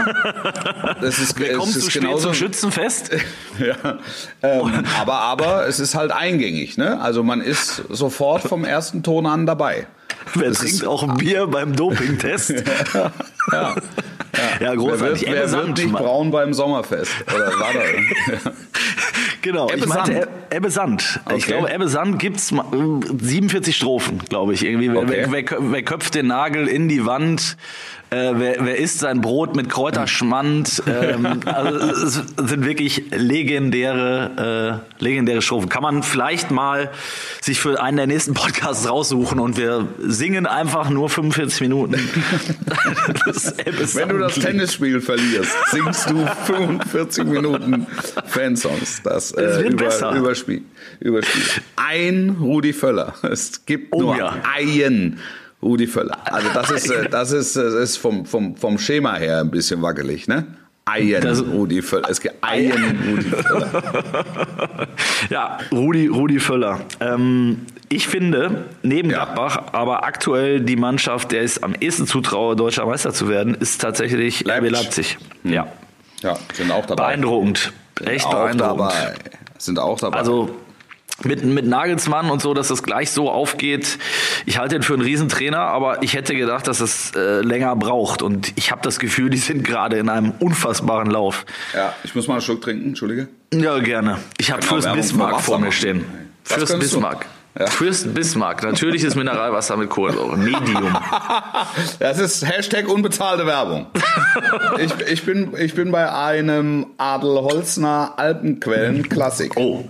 Aber das ist, Wer kommt es ist zu spät genauso zum Schützenfest? ja, ähm, aber aber es ist halt eingängig, ne? Also man ist sofort vom ersten Ton an dabei. Wer das trinkt ist, auch ein Bier beim Dopingtest? ja, ja, ja, großartig. Wer wird, wer wird nicht braun beim Sommerfest? Oder war da? Ja. Genau, Ebbe ich meinte Sand. Ebbe Sand. Okay. Ich glaube, Ebbe Sand gibt's siebenundvierzig Strophen, glaube ich. Irgendwie. Okay. Wer, wer, wer köpft den Nagel in die Wand? Äh, wer, wer isst sein Brot mit Kräuterschmand? ähm, also es sind wirklich legendäre, äh, legendäre Strophen. Kann man vielleicht mal sich für einen der nächsten Podcasts raussuchen und wir singen einfach nur fünfundvierzig Minuten. Das Wenn du das Tennisspiel verlierst, singst du fünfundvierzig Minuten Fansongs. Das, äh, das wird über, besser. Überspiel, Überspiel. Ein Rudi Völler. Es gibt oh, nur ja. einen Rudi Völler. Also das ist, das ist, das ist vom, vom, vom Schema her ein bisschen wackelig, ne? Ein das, Rudi Völler. Es gibt einen Rudi Völler. Ja, Rudi, Rudi Völler. Ähm, ich finde, neben ja. Gladbach, aber aktuell die Mannschaft, der es am ehesten zutraue, deutscher Meister zu werden, ist tatsächlich R B Leipzig. Hm. Ja. Ja, sind auch dabei. Beeindruckend. Sind Echt auch beeindruckend. Dabei. Sind auch dabei. Also mit, mit Nagelsmann und so, dass das gleich so aufgeht. Ich halte ihn für einen Riesentrainer, aber ich hätte gedacht, dass es äh, länger braucht. Und ich habe das Gefühl, die sind gerade in einem unfassbaren Lauf. Ja, ich muss mal einen Schluck trinken, Entschuldige. Ja, gerne. Ich habe Fürst Bismarck vor mir stehen. Was Fürst Bismarck. Ja. Fürst Bismarck, natürliches Mineralwasser mit Kohlensäure, Medium. Das ist Hashtag unbezahlte Werbung. ich, ich, bin, ich bin bei einem Adelholzner Alpenquellen Klassik. Oh,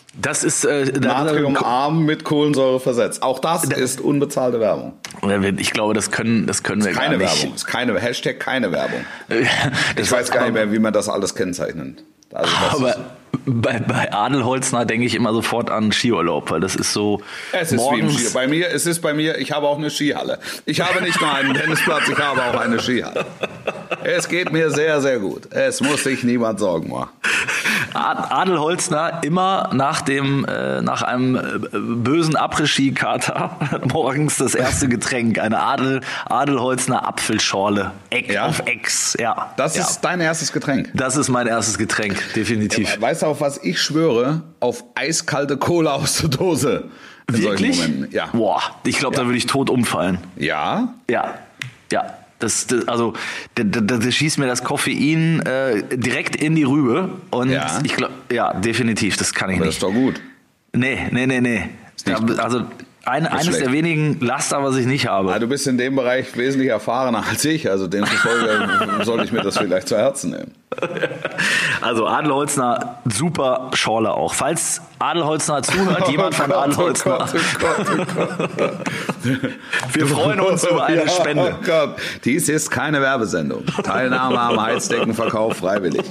Das ist äh, Natriumarm mit Kohlensäure versetzt. Auch das da, ist unbezahlte Werbung. Ich glaube, das können, das können wir keine gar nicht. Werbung. Ist keine Hashtag keine Werbung. Ich weiß gar nicht mehr, wie man das alles kennzeichnet. Also das aber bei, bei Adelholzner denke ich immer sofort an Skiurlaub, weil das ist so. Es ist morgens wie im Ski. Bei mir, es ist bei mir, ich habe auch eine Skihalle. Ich habe nicht nur einen Tennisplatz, ich habe auch eine Skihalle. Es geht mir sehr, sehr gut. Es muss sich niemand Sorgen machen. Adelholzner immer nach dem äh, nach einem äh, bösen Après-Ski-Kater morgens das erste Getränk, eine Adel Adelholzner Apfelschorle, Eck ja? auf Ex, ja. Das ja. ist dein erstes Getränk. Das ist mein erstes Getränk, definitiv. Ja, weißt du, auf was ich schwöre? Auf eiskalte Cola aus der Dose. In Wirklich? solchen Momenten. Ja. Boah, ich glaube, ja. da würde ich tot umfallen. Ja? Ja, ja. Das, das, also, da, da, da schießt mir das Koffein äh, direkt in die Rübe. Und ja. ich glaube, ja, definitiv, das kann ich Aber nicht. Das ist doch gut. Nee, nee, nee, nee. Ja, also, ein, eines schlecht. der wenigen Laster, was ich nicht habe. Ja, du bist in dem Bereich wesentlich erfahrener als ich. Also, demzufolge sollte ich mir das vielleicht zu Herzen nehmen. Also, Adelholzner, super Schorle auch. Falls Adelholzner zuhört, oh jemand Gott, von Adelholzner. Oh Gott, oh Gott, oh Gott. Wir freuen uns über eine ja, Spende. Oh Gott. Dies ist keine Werbesendung. Teilnahme am Heizdeckenverkauf freiwillig.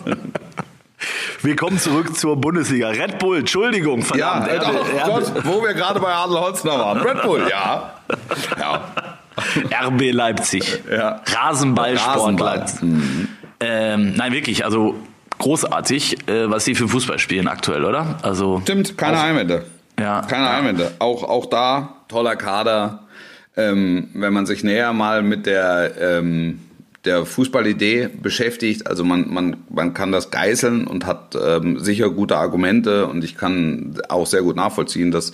Wir kommen zurück zur Bundesliga. Red Bull, Entschuldigung, verdammt. Ja, oh Gott, wo wir gerade bei Adelholzner waren. Red Bull, ja. ja. R B Leipzig. Ja. Rasenballsport Rasenball. Leipzig. Mhm. Ähm, nein, wirklich, also großartig, äh, was sie für Fußball spielen aktuell, oder? Also stimmt, keine auch, Einwände. Ja. Keine ja. Einwände. Auch, auch da, toller Kader. Ähm, wenn man sich näher mal mit der... Ähm, der Fußballidee beschäftigt, also man man man kann das geißeln und hat ähm, sicher gute Argumente und ich kann auch sehr gut nachvollziehen, dass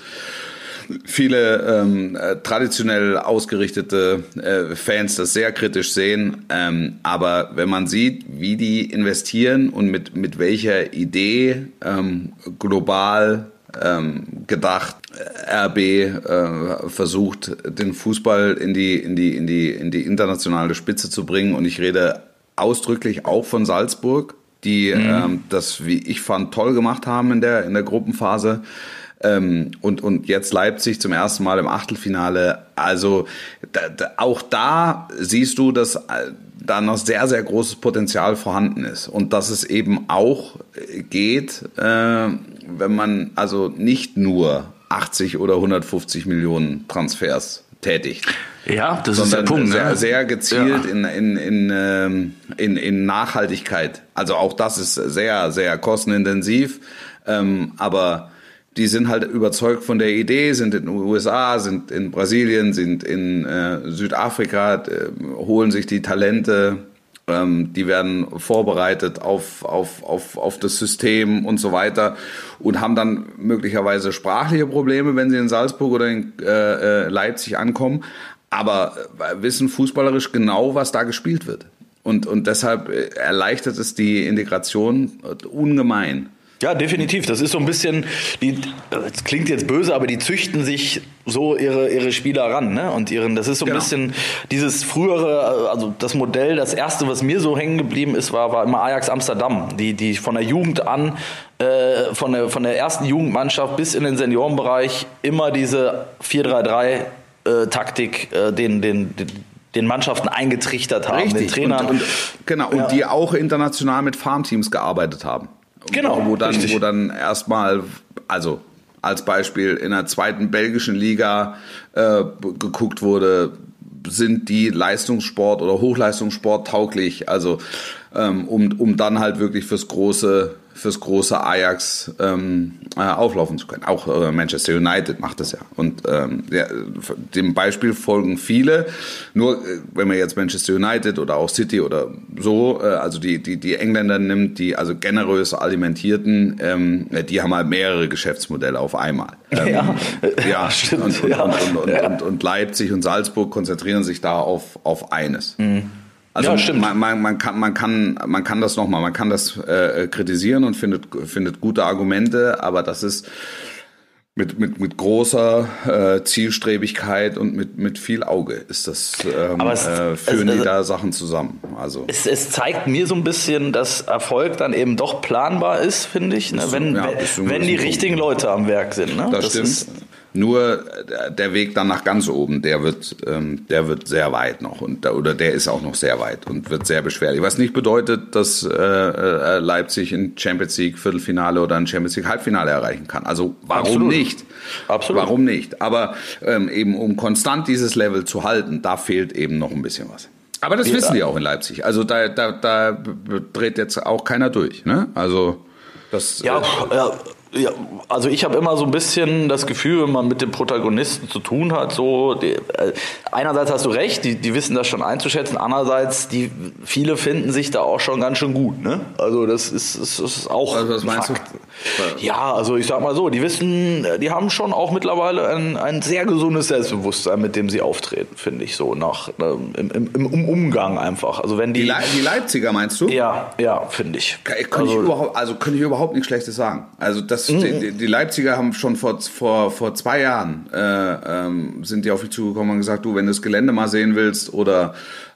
viele ähm, äh, traditionell ausgerichtete äh, Fans das sehr kritisch sehen, ähm, aber wenn man sieht, wie die investieren und mit mit welcher Idee ähm, global ähm, gedacht R B äh, versucht, den Fußball in die, in die, in die, in die internationale Spitze zu bringen. Und ich rede ausdrücklich auch von Salzburg, die mhm. ähm, das, wie ich fand, toll gemacht haben in der, in der Gruppenphase. Ähm, und, und jetzt Leipzig zum ersten Mal im Achtelfinale. Also da, da, auch da siehst du, dass da noch sehr, sehr großes Potenzial vorhanden ist. Und dass es eben auch geht, äh, wenn man also nicht nur achtzig oder hundertfünfzig Millionen Transfers tätigt. Ja, das ist der Punkt. Sehr, ne? sehr gezielt ja. in, in, in, in, in Nachhaltigkeit. Also auch das ist sehr, sehr kostenintensiv. Ähm, aber die sind halt überzeugt von der Idee, sind in den U S A, sind in Brasilien, sind in äh, Südafrika, äh, holen sich die Talente, ähm, die werden vorbereitet auf, auf, auf, auf das System und so weiter und haben dann möglicherweise sprachliche Probleme, wenn sie in Salzburg oder in äh, Leipzig ankommen, aber wissen fußballerisch genau, was da gespielt wird. Und, und deshalb erleichtert es die Integration ungemein. Ja, definitiv. Das ist so ein bisschen, die, das klingt jetzt böse, aber die züchten sich so ihre ihre Spieler ran, ne? Und ihren, das ist so ein genau. bisschen dieses frühere, also das Modell, das erste, was mir so hängen geblieben ist, war war immer Ajax Amsterdam, die die von der Jugend an, äh, von der von der ersten Jugendmannschaft bis in den Seniorenbereich immer diese vier drei drei äh, Taktik, äh, den den, den den Mannschaften eingetrichtert haben, Richtig. den Trainern. Und, und, genau, und ja. die auch international mit Farmteams gearbeitet haben. Genau, wo dann, richtig. wo dann erstmal, also als Beispiel in der zweiten belgischen Liga äh, geguckt wurde, sind die Leistungssport oder Hochleistungssport tauglich, also ähm, um, um dann halt wirklich fürs große fürs große Ajax ähm, äh, auflaufen zu können. Auch äh, Manchester United macht das ja. Und ähm, ja, dem Beispiel folgen viele. Nur äh, wenn man jetzt Manchester United oder auch City oder so, äh, also die die die Engländer nimmt, die also generös alimentierten, ähm, die haben halt mehrere Geschäftsmodelle auf einmal. Ähm, ja, ja, stimmt. Und, und, ja. Und, und, und, ja. und, und Leipzig und Salzburg konzentrieren sich da auf auf eines. Mhm. Also ja, stimmt. Man, man, man, kann, man, kann, man kann das nochmal, man kann das äh, kritisieren und findet, findet gute Argumente, aber das ist Mit, mit, mit großer äh, Zielstrebigkeit und mit, mit viel Auge ist das, ähm, Aber es, äh, führen es, die da Sachen zusammen. Also es, es zeigt mir so ein bisschen, dass Erfolg dann eben doch planbar ist, finde ich, ne? wenn, ja, wenn, wenn die richtigen Leute am Werk sind. Ne? Das, das stimmt. Ist, Nur der Weg dann nach ganz oben, der wird, ähm, der wird sehr weit noch und oder der ist auch noch sehr weit und wird sehr beschwerlich. Was nicht bedeutet, dass äh, Leipzig ein Champions League Viertelfinale oder ein Champions League Halbfinale erreichen kann. Also warum Absolut. nicht? Absolut. Warum nicht? Aber ähm, eben um konstant dieses Level zu halten, da fehlt eben noch ein bisschen was. Aber das ja. wissen die auch in Leipzig. Also da, da, da dreht jetzt auch keiner durch. Ne? Also das. Ja, äh, ja. Ja, also ich habe immer so ein bisschen das Gefühl, wenn man mit den Protagonisten zu tun hat, so die, äh, einerseits hast du recht, die, die wissen das schon einzuschätzen, andererseits die viele finden sich da auch schon ganz schön gut, ne? Also das ist, ist, ist auch also was meinst Fakt. Du? Ja, also ich sag mal so, die wissen, die haben schon auch mittlerweile ein, ein sehr gesundes Selbstbewusstsein, mit dem sie auftreten, finde ich so nach ähm, im, im, im Umgang einfach. Also wenn die die, Le- die Leipziger meinst du? Ja, ja, finde ich. Könnte also, ich überhaupt, also könnte ich überhaupt nichts Schlechtes sagen. Also das Die, die Leipziger haben schon vor, vor, vor zwei Jahren äh, ähm, sind die auf mich zugekommen und gesagt, du, wenn du das Gelände mal sehen willst oder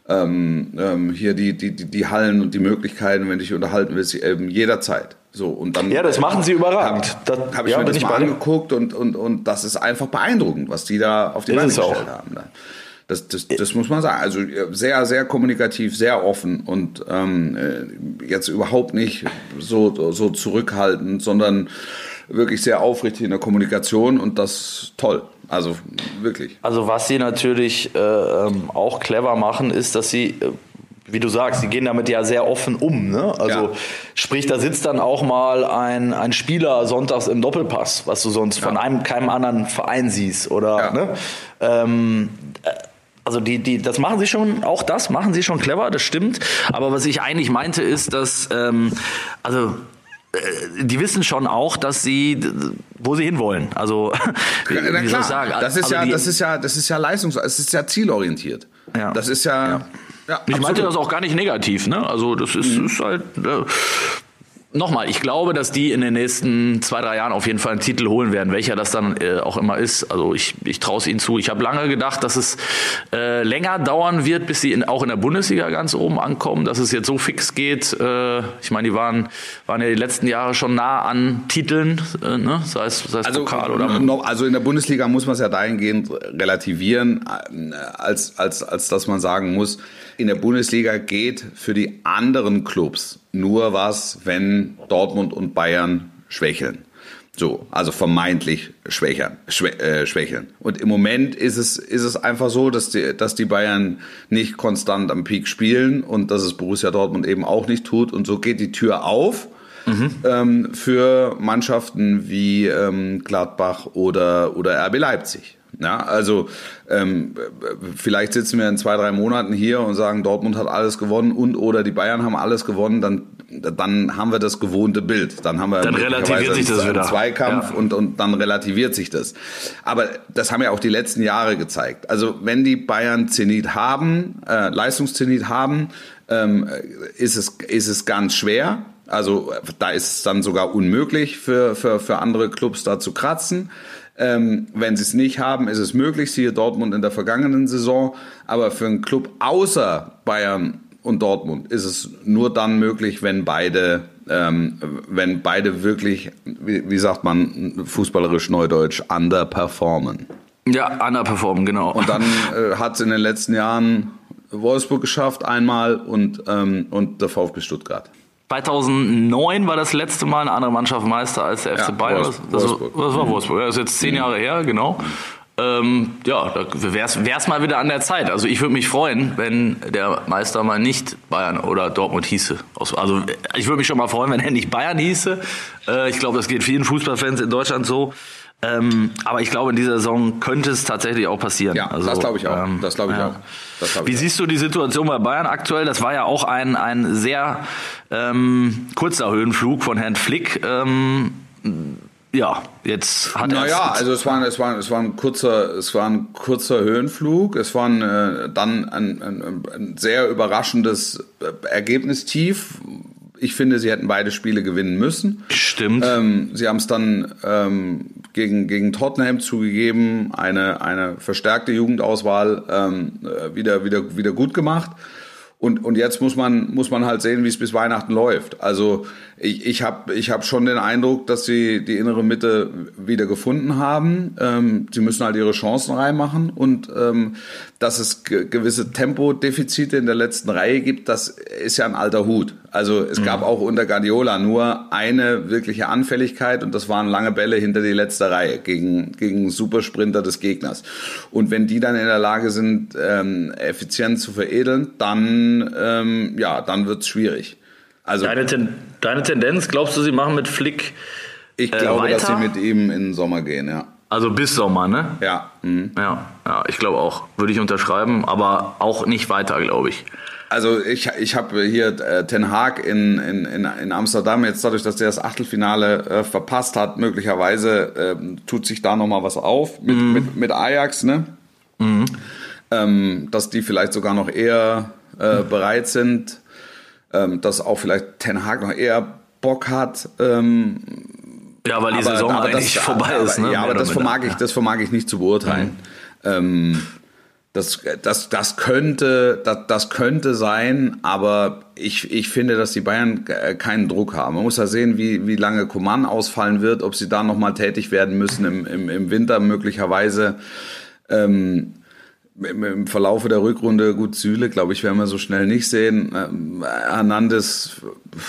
ähm, ähm, hier die, die, die, die Hallen und die Möglichkeiten, wenn du dich unterhalten willst, ähm, jederzeit. So, und dann, ja, das machen sie überragend. Habe hab ich ja, mir das ich mal beide. angeguckt und, und, und das ist einfach beeindruckend, was die da auf die Beine gestellt haben. Das, das, das muss man sagen. Also sehr, sehr kommunikativ, sehr offen und ähm, jetzt überhaupt nicht so, so zurückhaltend, sondern wirklich sehr aufrichtig in der Kommunikation und das toll. Also wirklich. Also was sie natürlich äh, auch clever machen, ist, dass sie, äh, wie du sagst, sie gehen damit ja sehr offen um. Ne? Also ja. sprich, da sitzt dann auch mal ein, ein Spieler sonntags im Doppelpass, was du sonst ja. von einem keinem anderen Verein siehst. Oder, ja. ne? ähm, Also die, die, das machen sie schon, auch das machen sie schon clever, das stimmt. Aber was ich eigentlich meinte ist, dass, ähm, also die wissen schon auch, dass sie, wo sie hinwollen. Also, wie, Na wie soll ich sagen? Das ist also ja, die, das ist ja, das ist ja Leistungs, es ist ja zielorientiert. Ja. Das ist ja. ja. ja ich absolut. meinte das auch gar nicht negativ, ne? Also das ist, mhm. ist halt. Äh, Nochmal, ich glaube, dass die in den nächsten zwei, drei Jahren auf jeden Fall einen Titel holen werden, welcher das dann äh, auch immer ist. Also ich, ich traue es ihnen zu. Ich habe lange gedacht, dass es äh, länger dauern wird, bis sie in, auch in der Bundesliga ganz oben ankommen, dass es jetzt so fix geht. Äh, ich meine, die waren, waren ja die letzten Jahre schon nah an Titeln, äh, ne? sei es, sei es also, Pokal oder... Noch, also in der Bundesliga muss man es ja dahingehend relativieren, als, als, als dass man sagen muss, in der Bundesliga geht für die anderen Clubs nur was, wenn Dortmund und Bayern schwächeln. So, also vermeintlich schwächern, schwä- äh, schwächeln. Und im Moment ist es, ist es einfach so, dass die, dass die Bayern nicht konstant am Peak spielen und dass es Borussia Dortmund eben auch nicht tut. Und so geht die Tür auf mhm. ähm, für Mannschaften wie ähm, Gladbach oder, oder R B Leipzig. Ja, also ähm, vielleicht sitzen wir in zwei, drei Monaten hier und sagen, Dortmund hat alles gewonnen und oder die Bayern haben alles gewonnen, dann, dann haben wir das gewohnte Bild. Dann haben wir dann relativiert sich das einen wieder. Zweikampf ja. und, und dann relativiert sich das. Aber das haben ja auch die letzten Jahre gezeigt. Also wenn die Bayern Zenit haben, äh, Leistungszenit haben, ähm, ist es, ist es ganz schwer. Also da ist es dann sogar unmöglich für, für, für andere Clubs da zu kratzen. Ähm, wenn sie es nicht haben, ist es möglich, siehe Dortmund in der vergangenen Saison. Aber für einen Club außer Bayern und Dortmund ist es nur dann möglich, wenn beide, ähm, wenn beide wirklich, wie, wie sagt man, fußballerisch neudeutsch, underperformen. Ja, underperformen, genau. Und dann äh, hat es in den letzten Jahren Wolfsburg geschafft einmal und, ähm, und der VfB Stuttgart. zweitausendneun war das letzte Mal eine andere Mannschaft Meister als der F C Ja, Bayern. Wolfsburg. Das, das, Wolfsburg. das war Wolfsburg. Das ist jetzt zehn Jahre her, genau. Ähm, ja, da wär's, wär's mal wieder an der Zeit. Also ich würde mich freuen, wenn der Meister mal nicht Bayern oder Dortmund hieße. Also ich würde mich schon mal freuen, wenn er nicht Bayern hieße. Äh, ich glaube, das geht vielen Fußballfans in Deutschland so. Ähm, aber ich glaube, in dieser Saison könnte es tatsächlich auch passieren. Ja, also, das glaube ich auch. Ähm, das glaube ich ja. auch. Das glaub ich Wie auch. siehst du die Situation bei Bayern aktuell? Das war ja auch ein, ein sehr ähm, kurzer Höhenflug von Herrn Flick. Ähm, ja, jetzt hat er Naja, also es war, es war, es war ein kurzer, es war ein kurzer Höhenflug. Es war ein, äh, dann ein, ein, ein sehr überraschendes Ergebnistief Ich finde, sie hätten beide Spiele gewinnen müssen. Stimmt. Ähm, sie haben es dann ähm, gegen, gegen Tottenham zugegeben, eine, eine verstärkte Jugendauswahl ähm, wieder, wieder, wieder gut gemacht. Und, und jetzt muss man, muss man halt sehen, wie es bis Weihnachten läuft. Also ich, ich habe ich hab schon den Eindruck, dass sie die innere Mitte wieder gefunden haben. Ähm, sie müssen halt ihre Chancen reinmachen. Und ähm, dass es ge- gewisse Tempodefizite in der letzten Reihe gibt, das ist ja ein alter Hut. Also es gab mhm. auch unter Guardiola nur eine wirkliche Anfälligkeit und das waren lange Bälle hinter die letzte Reihe gegen, gegen Supersprinter des Gegners. Und wenn die dann in der Lage sind, ähm, effizient zu veredeln, dann, ähm, ja, dann wird's schwierig. Also deine, Ten- deine Tendenz, glaubst du, sie machen mit Flick Ich glaube, äh, dass sie mit ihm in den Sommer gehen, ja. Also bis Sommer, ne? Ja. Mhm. Ja, ja, ich glaube auch. Würde ich unterschreiben, aber auch nicht weiter, glaube ich. Also ich, ich habe hier äh, Ten Hag in, in, in, in Amsterdam, jetzt dadurch, dass der das Achtelfinale äh, verpasst hat, möglicherweise äh, tut sich da nochmal was auf mit, mhm. mit, mit Ajax, ne? Mhm. Ähm, dass die vielleicht sogar noch eher äh, bereit sind, ähm, dass auch vielleicht Ten Hag noch eher Bock hat. Ähm, ja, weil die aber, Saison aber eigentlich das, vorbei aber, ist. Ne? Ja, aber das vermag, ich, das vermag ich nicht zu beurteilen. Mhm. Ähm, Das, das, das könnte, das, das könnte sein, aber ich, ich finde, dass die Bayern keinen Druck haben. Man muss ja sehen, wie, wie lange Coman ausfallen wird, ob sie da nochmal tätig werden müssen im, im, im Winter möglicherweise. Ähm, im, im Verlaufe der Rückrunde, gut, Süle, glaube ich, werden wir so schnell nicht sehen. Ähm, Hernandez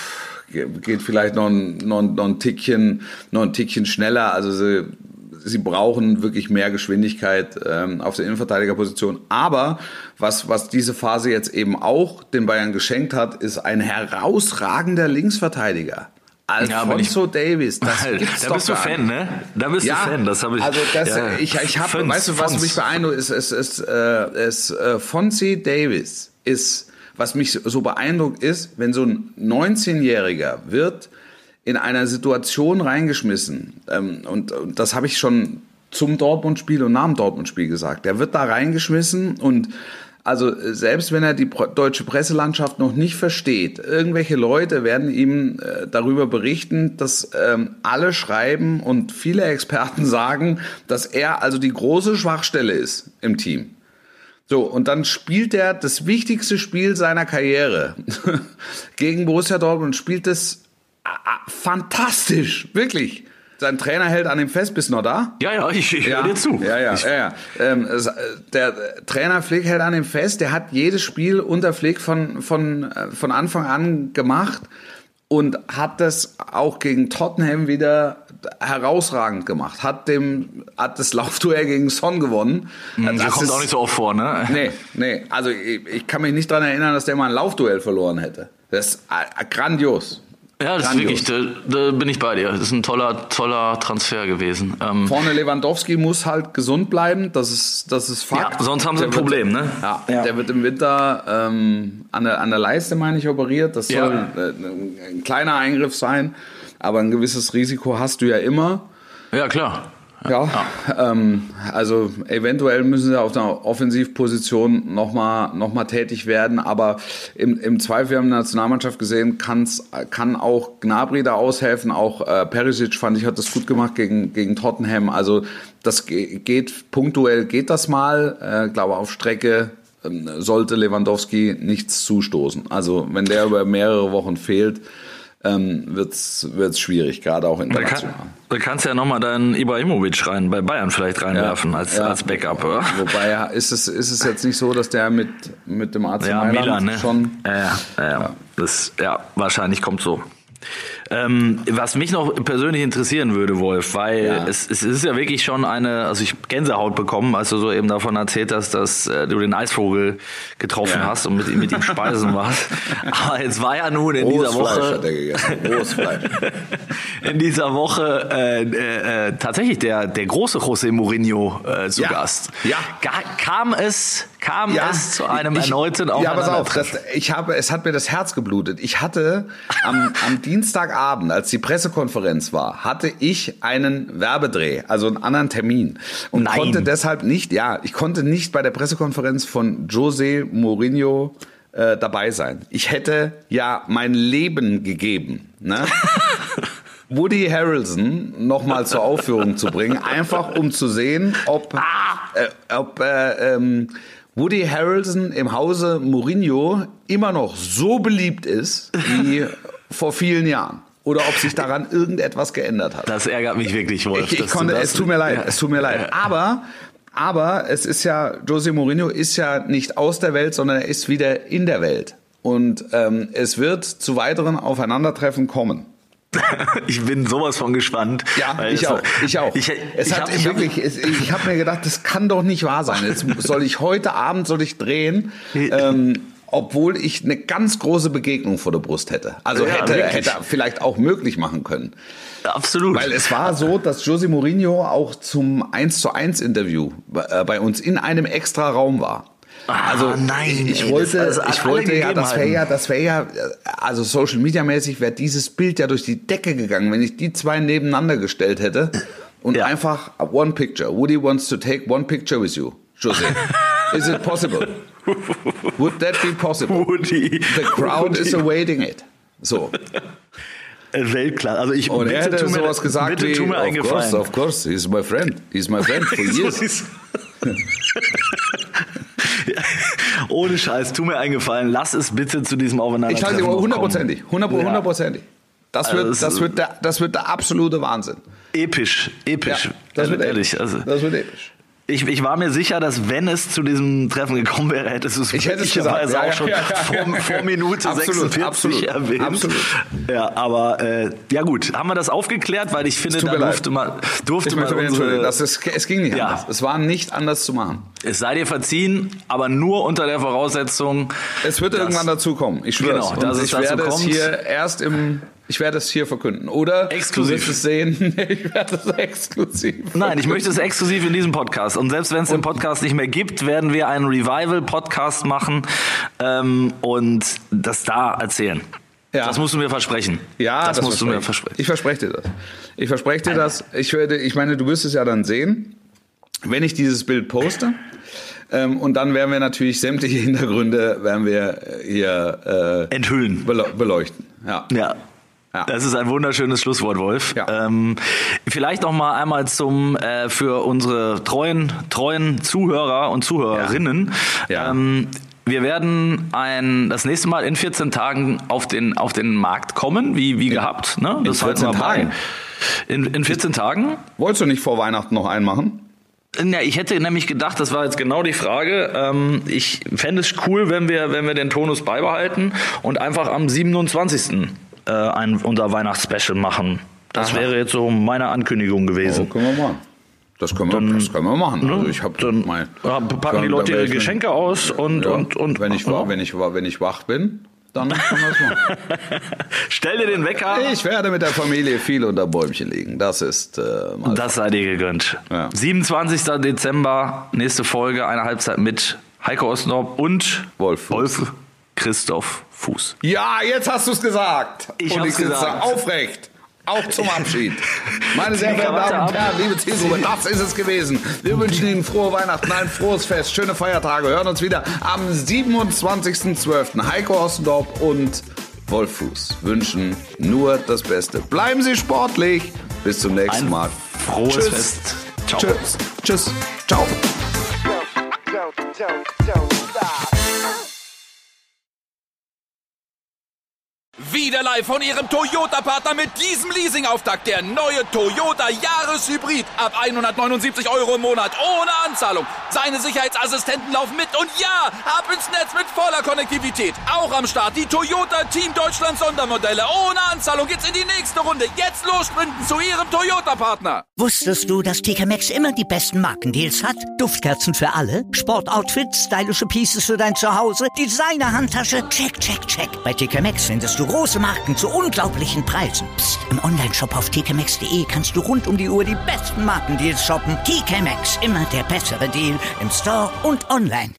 geht vielleicht noch ein, noch, noch ein Tickchen, noch ein Tickchen schneller, also sie, Sie brauchen wirklich mehr Geschwindigkeit ähm, auf der Innenverteidigerposition. Aber was, was diese Phase jetzt eben auch den Bayern geschenkt hat, ist ein herausragender Linksverteidiger. Alphonso ja, Davies. Das halt, gibt's da doch bist du Fan, ne? Da bist ja, du Fan. Das habe ich. Also das, ja, ich, ich habe, Fons, weißt du, was Fons. mich beeindruckt, ist, ist, ist, äh, ist äh, Fonzie Davies ist, was mich so beeindruckt ist, wenn so ein neunzehnjähriger wird in einer Situation reingeschmissen, ähm, und, und das habe ich schon zum Dortmund-Spiel und nach dem Dortmund-Spiel gesagt, der wird da reingeschmissen und also selbst wenn er die deutsche Presselandschaft noch nicht versteht, irgendwelche Leute werden ihm äh, darüber berichten, dass ähm, alle schreiben und viele Experten sagen, dass er also die große Schwachstelle ist im Team. So, und dann spielt er das wichtigste Spiel seiner Karriere gegen Borussia Dortmund und spielt es fantastisch, wirklich. Sein Trainer hält an ihm fest. Bist du noch da? Ja, ja, ich, ich ja, höre dir zu. Ja, ja, ich, ja. ja. Ähm, der Trainer Flick hält an ihm fest. Der hat jedes Spiel unter Flick von, von, von Anfang an gemacht und hat das auch gegen Tottenham wieder herausragend gemacht. Hat dem, hat das Laufduell gegen Son gewonnen. Das, das kommt ist, auch nicht so oft vor, ne? Nee, nee. Also ich, ich kann mich nicht daran erinnern, dass der mal ein Laufduell verloren hätte. Das ist grandios. Ja, das Grandios. ist wirklich, da, da bin ich bei dir. Das ist ein toller, toller Transfer gewesen. Ähm, Vorne Lewandowski muss halt gesund bleiben, das ist, das ist Fakt. Ja, sonst haben sie der ein Problem, wird, ne? Ja, ja, der wird im Winter ähm, an, der, an der Leiste, meine ich, operiert. Das soll ja. äh, ein kleiner Eingriff sein, aber ein gewisses Risiko hast du ja immer. Ja, klar. Ja, ja. Ähm, also eventuell müssen sie auf der Offensivposition nochmal noch mal tätig werden, aber im, im Zweifel, wir haben in der Nationalmannschaft gesehen, kann's, kann auch Gnabry da aushelfen, auch äh, Perisic, fand ich, hat das gut gemacht gegen, gegen Tottenham, also das geht, punktuell geht das mal, äh, glaube auf Strecke äh, sollte Lewandowski nichts zustoßen, also wenn der über mehrere Wochen fehlt, ähm, wird's, wird's schwierig, gerade auch international. Da kannst du ja nochmal deinen Ibrahimovic rein, bei Bayern vielleicht reinwerfen, ja, als, ja. als Backup, oder? Wobei, ist es, ist es jetzt nicht so, dass der mit, mit dem A C ja, Mailand Milan, ne? schon... Ja, ja, ja, ja. Das, ja, wahrscheinlich kommt so. Ähm, was mich noch persönlich interessieren würde, Wolf, weil ja. es, es ist ja wirklich schon eine, also ich Gänsehaut bekommen, als du so eben davon erzählt hast, dass äh, du den Eisvogel getroffen ja. hast und mit, mit ihm speisen warst. Aber jetzt war ja nun in Rohes dieser Woche Fleisch hat er gegessen. Rohes Fleisch. in dieser Woche äh, äh, tatsächlich der der große José Mourinho äh, zu ja. Gast. Ja. Ga- kam es kam ja. es zu einem ich, erneuten Ja, pass auf, Aufeinandertreffen. das, ich habe, es hat mir das Herz geblutet. Ich hatte am, am Dienstagabend, als die Pressekonferenz war, hatte ich einen Werbedreh, also einen anderen Termin und Nein. konnte deshalb nicht, ja, ich konnte nicht bei der Pressekonferenz von José Mourinho äh, dabei sein. Ich hätte ja mein Leben gegeben, ne? Woody Harrelson nochmal zur Aufführung zu bringen, einfach um zu sehen, ob, äh, ob äh, ähm, Woody Harrelson im Hause Mourinho immer noch so beliebt ist wie vor vielen Jahren. Oder ob sich daran irgendetwas geändert hat. Das ärgert mich wirklich, Wolf. Ich, ich konnte, es tut mir leid, ja. es tut mir leid. Aber, aber es ist ja, Jose Mourinho ist ja nicht aus der Welt, sondern er ist wieder in der Welt. Und ähm, es wird zu weiteren Aufeinandertreffen kommen. Ich bin sowas von gespannt. Ja, ich auch. Ich auch. Ich, es ich hat hab, ich wirklich. hab, es, ich habe mir gedacht, das kann doch nicht wahr sein. Jetzt soll ich heute Abend soll ich drehen, ähm, obwohl ich eine ganz große Begegnung vor der Brust hätte. Also ja, hätte, wirklich. hätte vielleicht auch möglich machen können. Absolut. Weil es war so, dass Jose Mourinho auch zum eins zu eins Interview bei uns in einem extra Raum war. Also ah, nein, ich ey, wollte, das, also ich wollte ja, das wäre ja, das wäre ja, also Social Media mäßig wäre dieses Bild ja durch die Decke gegangen, wenn ich die zwei nebeneinander gestellt hätte und ja. einfach one picture. Woody wants to take one picture with you, Jose. Is it possible? Would that be possible? Woody. The crowd Woody. is awaiting it. So. Weltklasse. Also ich und bitte, er hätte tu mir, sowas gesagt bitte wie, tu mir of course, of course, he's my friend, he's my friend for years. Ohne Scheiß, tu mir einen Gefallen, lass es bitte zu diesem Aufeinandertreffen Ich weiß nicht, hundertprozentig, hundertprozentig. Das Also wird, das das wird der, das wird der absolute Wahnsinn. Episch, episch. Ja, das wird ehrlich. episch. Also Das wird episch. Ich, ich war mir sicher, dass wenn es zu diesem Treffen gekommen wäre, hättest du es Ich hätte es gesagt. möglicherweise Ja, auch ja, schon ja, ja, vor, ja. vor Minute Absolut, sechsundvierzig absolut, erwähnt. absolut. Ja, aber äh, ja gut, haben wir das aufgeklärt, weil ich finde, tut da mir durfte leid. man, durfte Ich man möchte mich unsere, entschuldigen. Das ist, es ging nicht Ja. anders. Es war nicht anders zu machen. es sei dir verziehen, aber nur unter der Voraussetzung. Es wird dass- irgendwann dazu kommen. Ich schwöre Genau, es. dass Und es ich dazu werde es kommt. hier erst im, ich werde es hier verkünden. Oder Exklusiv. du wirst es sehen. Ich werde es exklusiv. Nein, ich möchte es exklusiv in diesem Podcast. Und selbst wenn es den Podcast nicht mehr gibt, werden wir einen Revival-Podcast machen ähm, und das da erzählen. Ja. Das musst du mir versprechen. Ja, das, das musst du mir verspreche versprechen. ich. Ich verspreche dir das. Ich verspreche dir das. Ich werde, ich meine, du wirst es ja dann sehen, wenn ich dieses Bild poste. Ähm, und dann werden wir natürlich sämtliche Hintergründe werden wir hier äh, Enthüllen. bele- beleuchten. Ja. Ja. Ja. Das ist ein wunderschönes Schlusswort, Wolf. Ja. Ähm, vielleicht noch mal einmal zum äh, für unsere treuen treuen Zuhörer und Zuhörerinnen. Ja. Ähm, wir werden ein das nächste Mal in vierzehn Tagen auf den auf den Markt kommen, wie wie gehabt. Ne? in Das halten vierzehn wir bei. Tagen? In, in vierzehn Tagen. Wolltest du nicht vor Weihnachten noch einen machen? Ja, ich hätte nämlich gedacht, das war jetzt genau die Frage. Ähm, ich fände es cool, wenn wir, wenn wir den Tonus beibehalten und einfach am siebenundzwanzigsten Äh, ein unser Weihnachtsspecial machen. Das Aha. wäre jetzt so meine Ankündigung gewesen. Oh, können wir machen. Das können wir, Dann- das können wir machen. Also ich habe Dann mein, ja, packen die Leute ihre Geschenke aus und, ja, und, und wenn ich ja. wenn ich wenn ich wach bin, dann können wir es machen. Stell dir den Wecker. Ich werde mit der Familie viel unter Bäumchen liegen. Das ist äh, mal Das sei dir gegönnt. Ja. siebenundzwanzigster Dezember, nächste Folge, eine Halbzeit mit Heiko Ostendorf und Wolf Fuß. Wolf Christoph Fuß. Ja, jetzt hast du es gesagt. Ich Und hab's ich sitze gesagt. aufrecht. Auch zum Abschied. Meine sehr Die verehrten Krawatte Damen und ab. Herren, liebe Zielgruppe, das ist es gewesen. Wir wünschen Ihnen frohe Weihnachten, ein frohes Fest, schöne Feiertage. Hören uns wieder am siebenundzwanzigsten zwölften Heiko Ostendorf und Wolf Fuß wünschen nur das Beste. Bleiben Sie sportlich. Bis zum nächsten Ein Mal. frohes Tschüss. Fest. Ciao. Tschüss. Tschüss. Ciao. Don't, don't, don't stop. Wieder live von Ihrem Toyota-Partner mit diesem Leasing-Auftakt. Der neue Toyota Jahreshybrid. Ab hundertneunundsiebzig Euro im Monat. Ohne Anzahlung. Seine Sicherheitsassistenten laufen mit. Und ja, ab ins Netz mit voller Konnektivität. Auch am Start die Toyota Team Deutschland Sondermodelle. Ohne Anzahlung geht's in die nächste Runde. Jetzt los sprinten zu Ihrem Toyota-Partner. Wusstest du, dass T K Maxx immer die besten Markendeals hat? Duftkerzen für alle, Sportoutfits, stylische Pieces für dein Zuhause, Designer-Handtasche, check, check, check. Bei T K Maxx findest du große Marken zu unglaublichen Preisen. Psst. im Onlineshop auf t k maxx punkt de kannst du rund um die Uhr die besten Markendeals shoppen. T K Maxx, immer der bessere Deal im Store und online.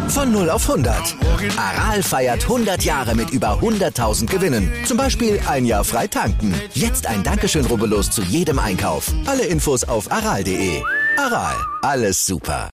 Von null auf hundert. Aral feiert hundert Jahre mit über hunderttausend Gewinnen. Zum Beispiel ein Jahr frei tanken. Jetzt ein Dankeschön, rubbellos zu jedem Einkauf. Alle Infos auf aral punkt de. Aral, alles super.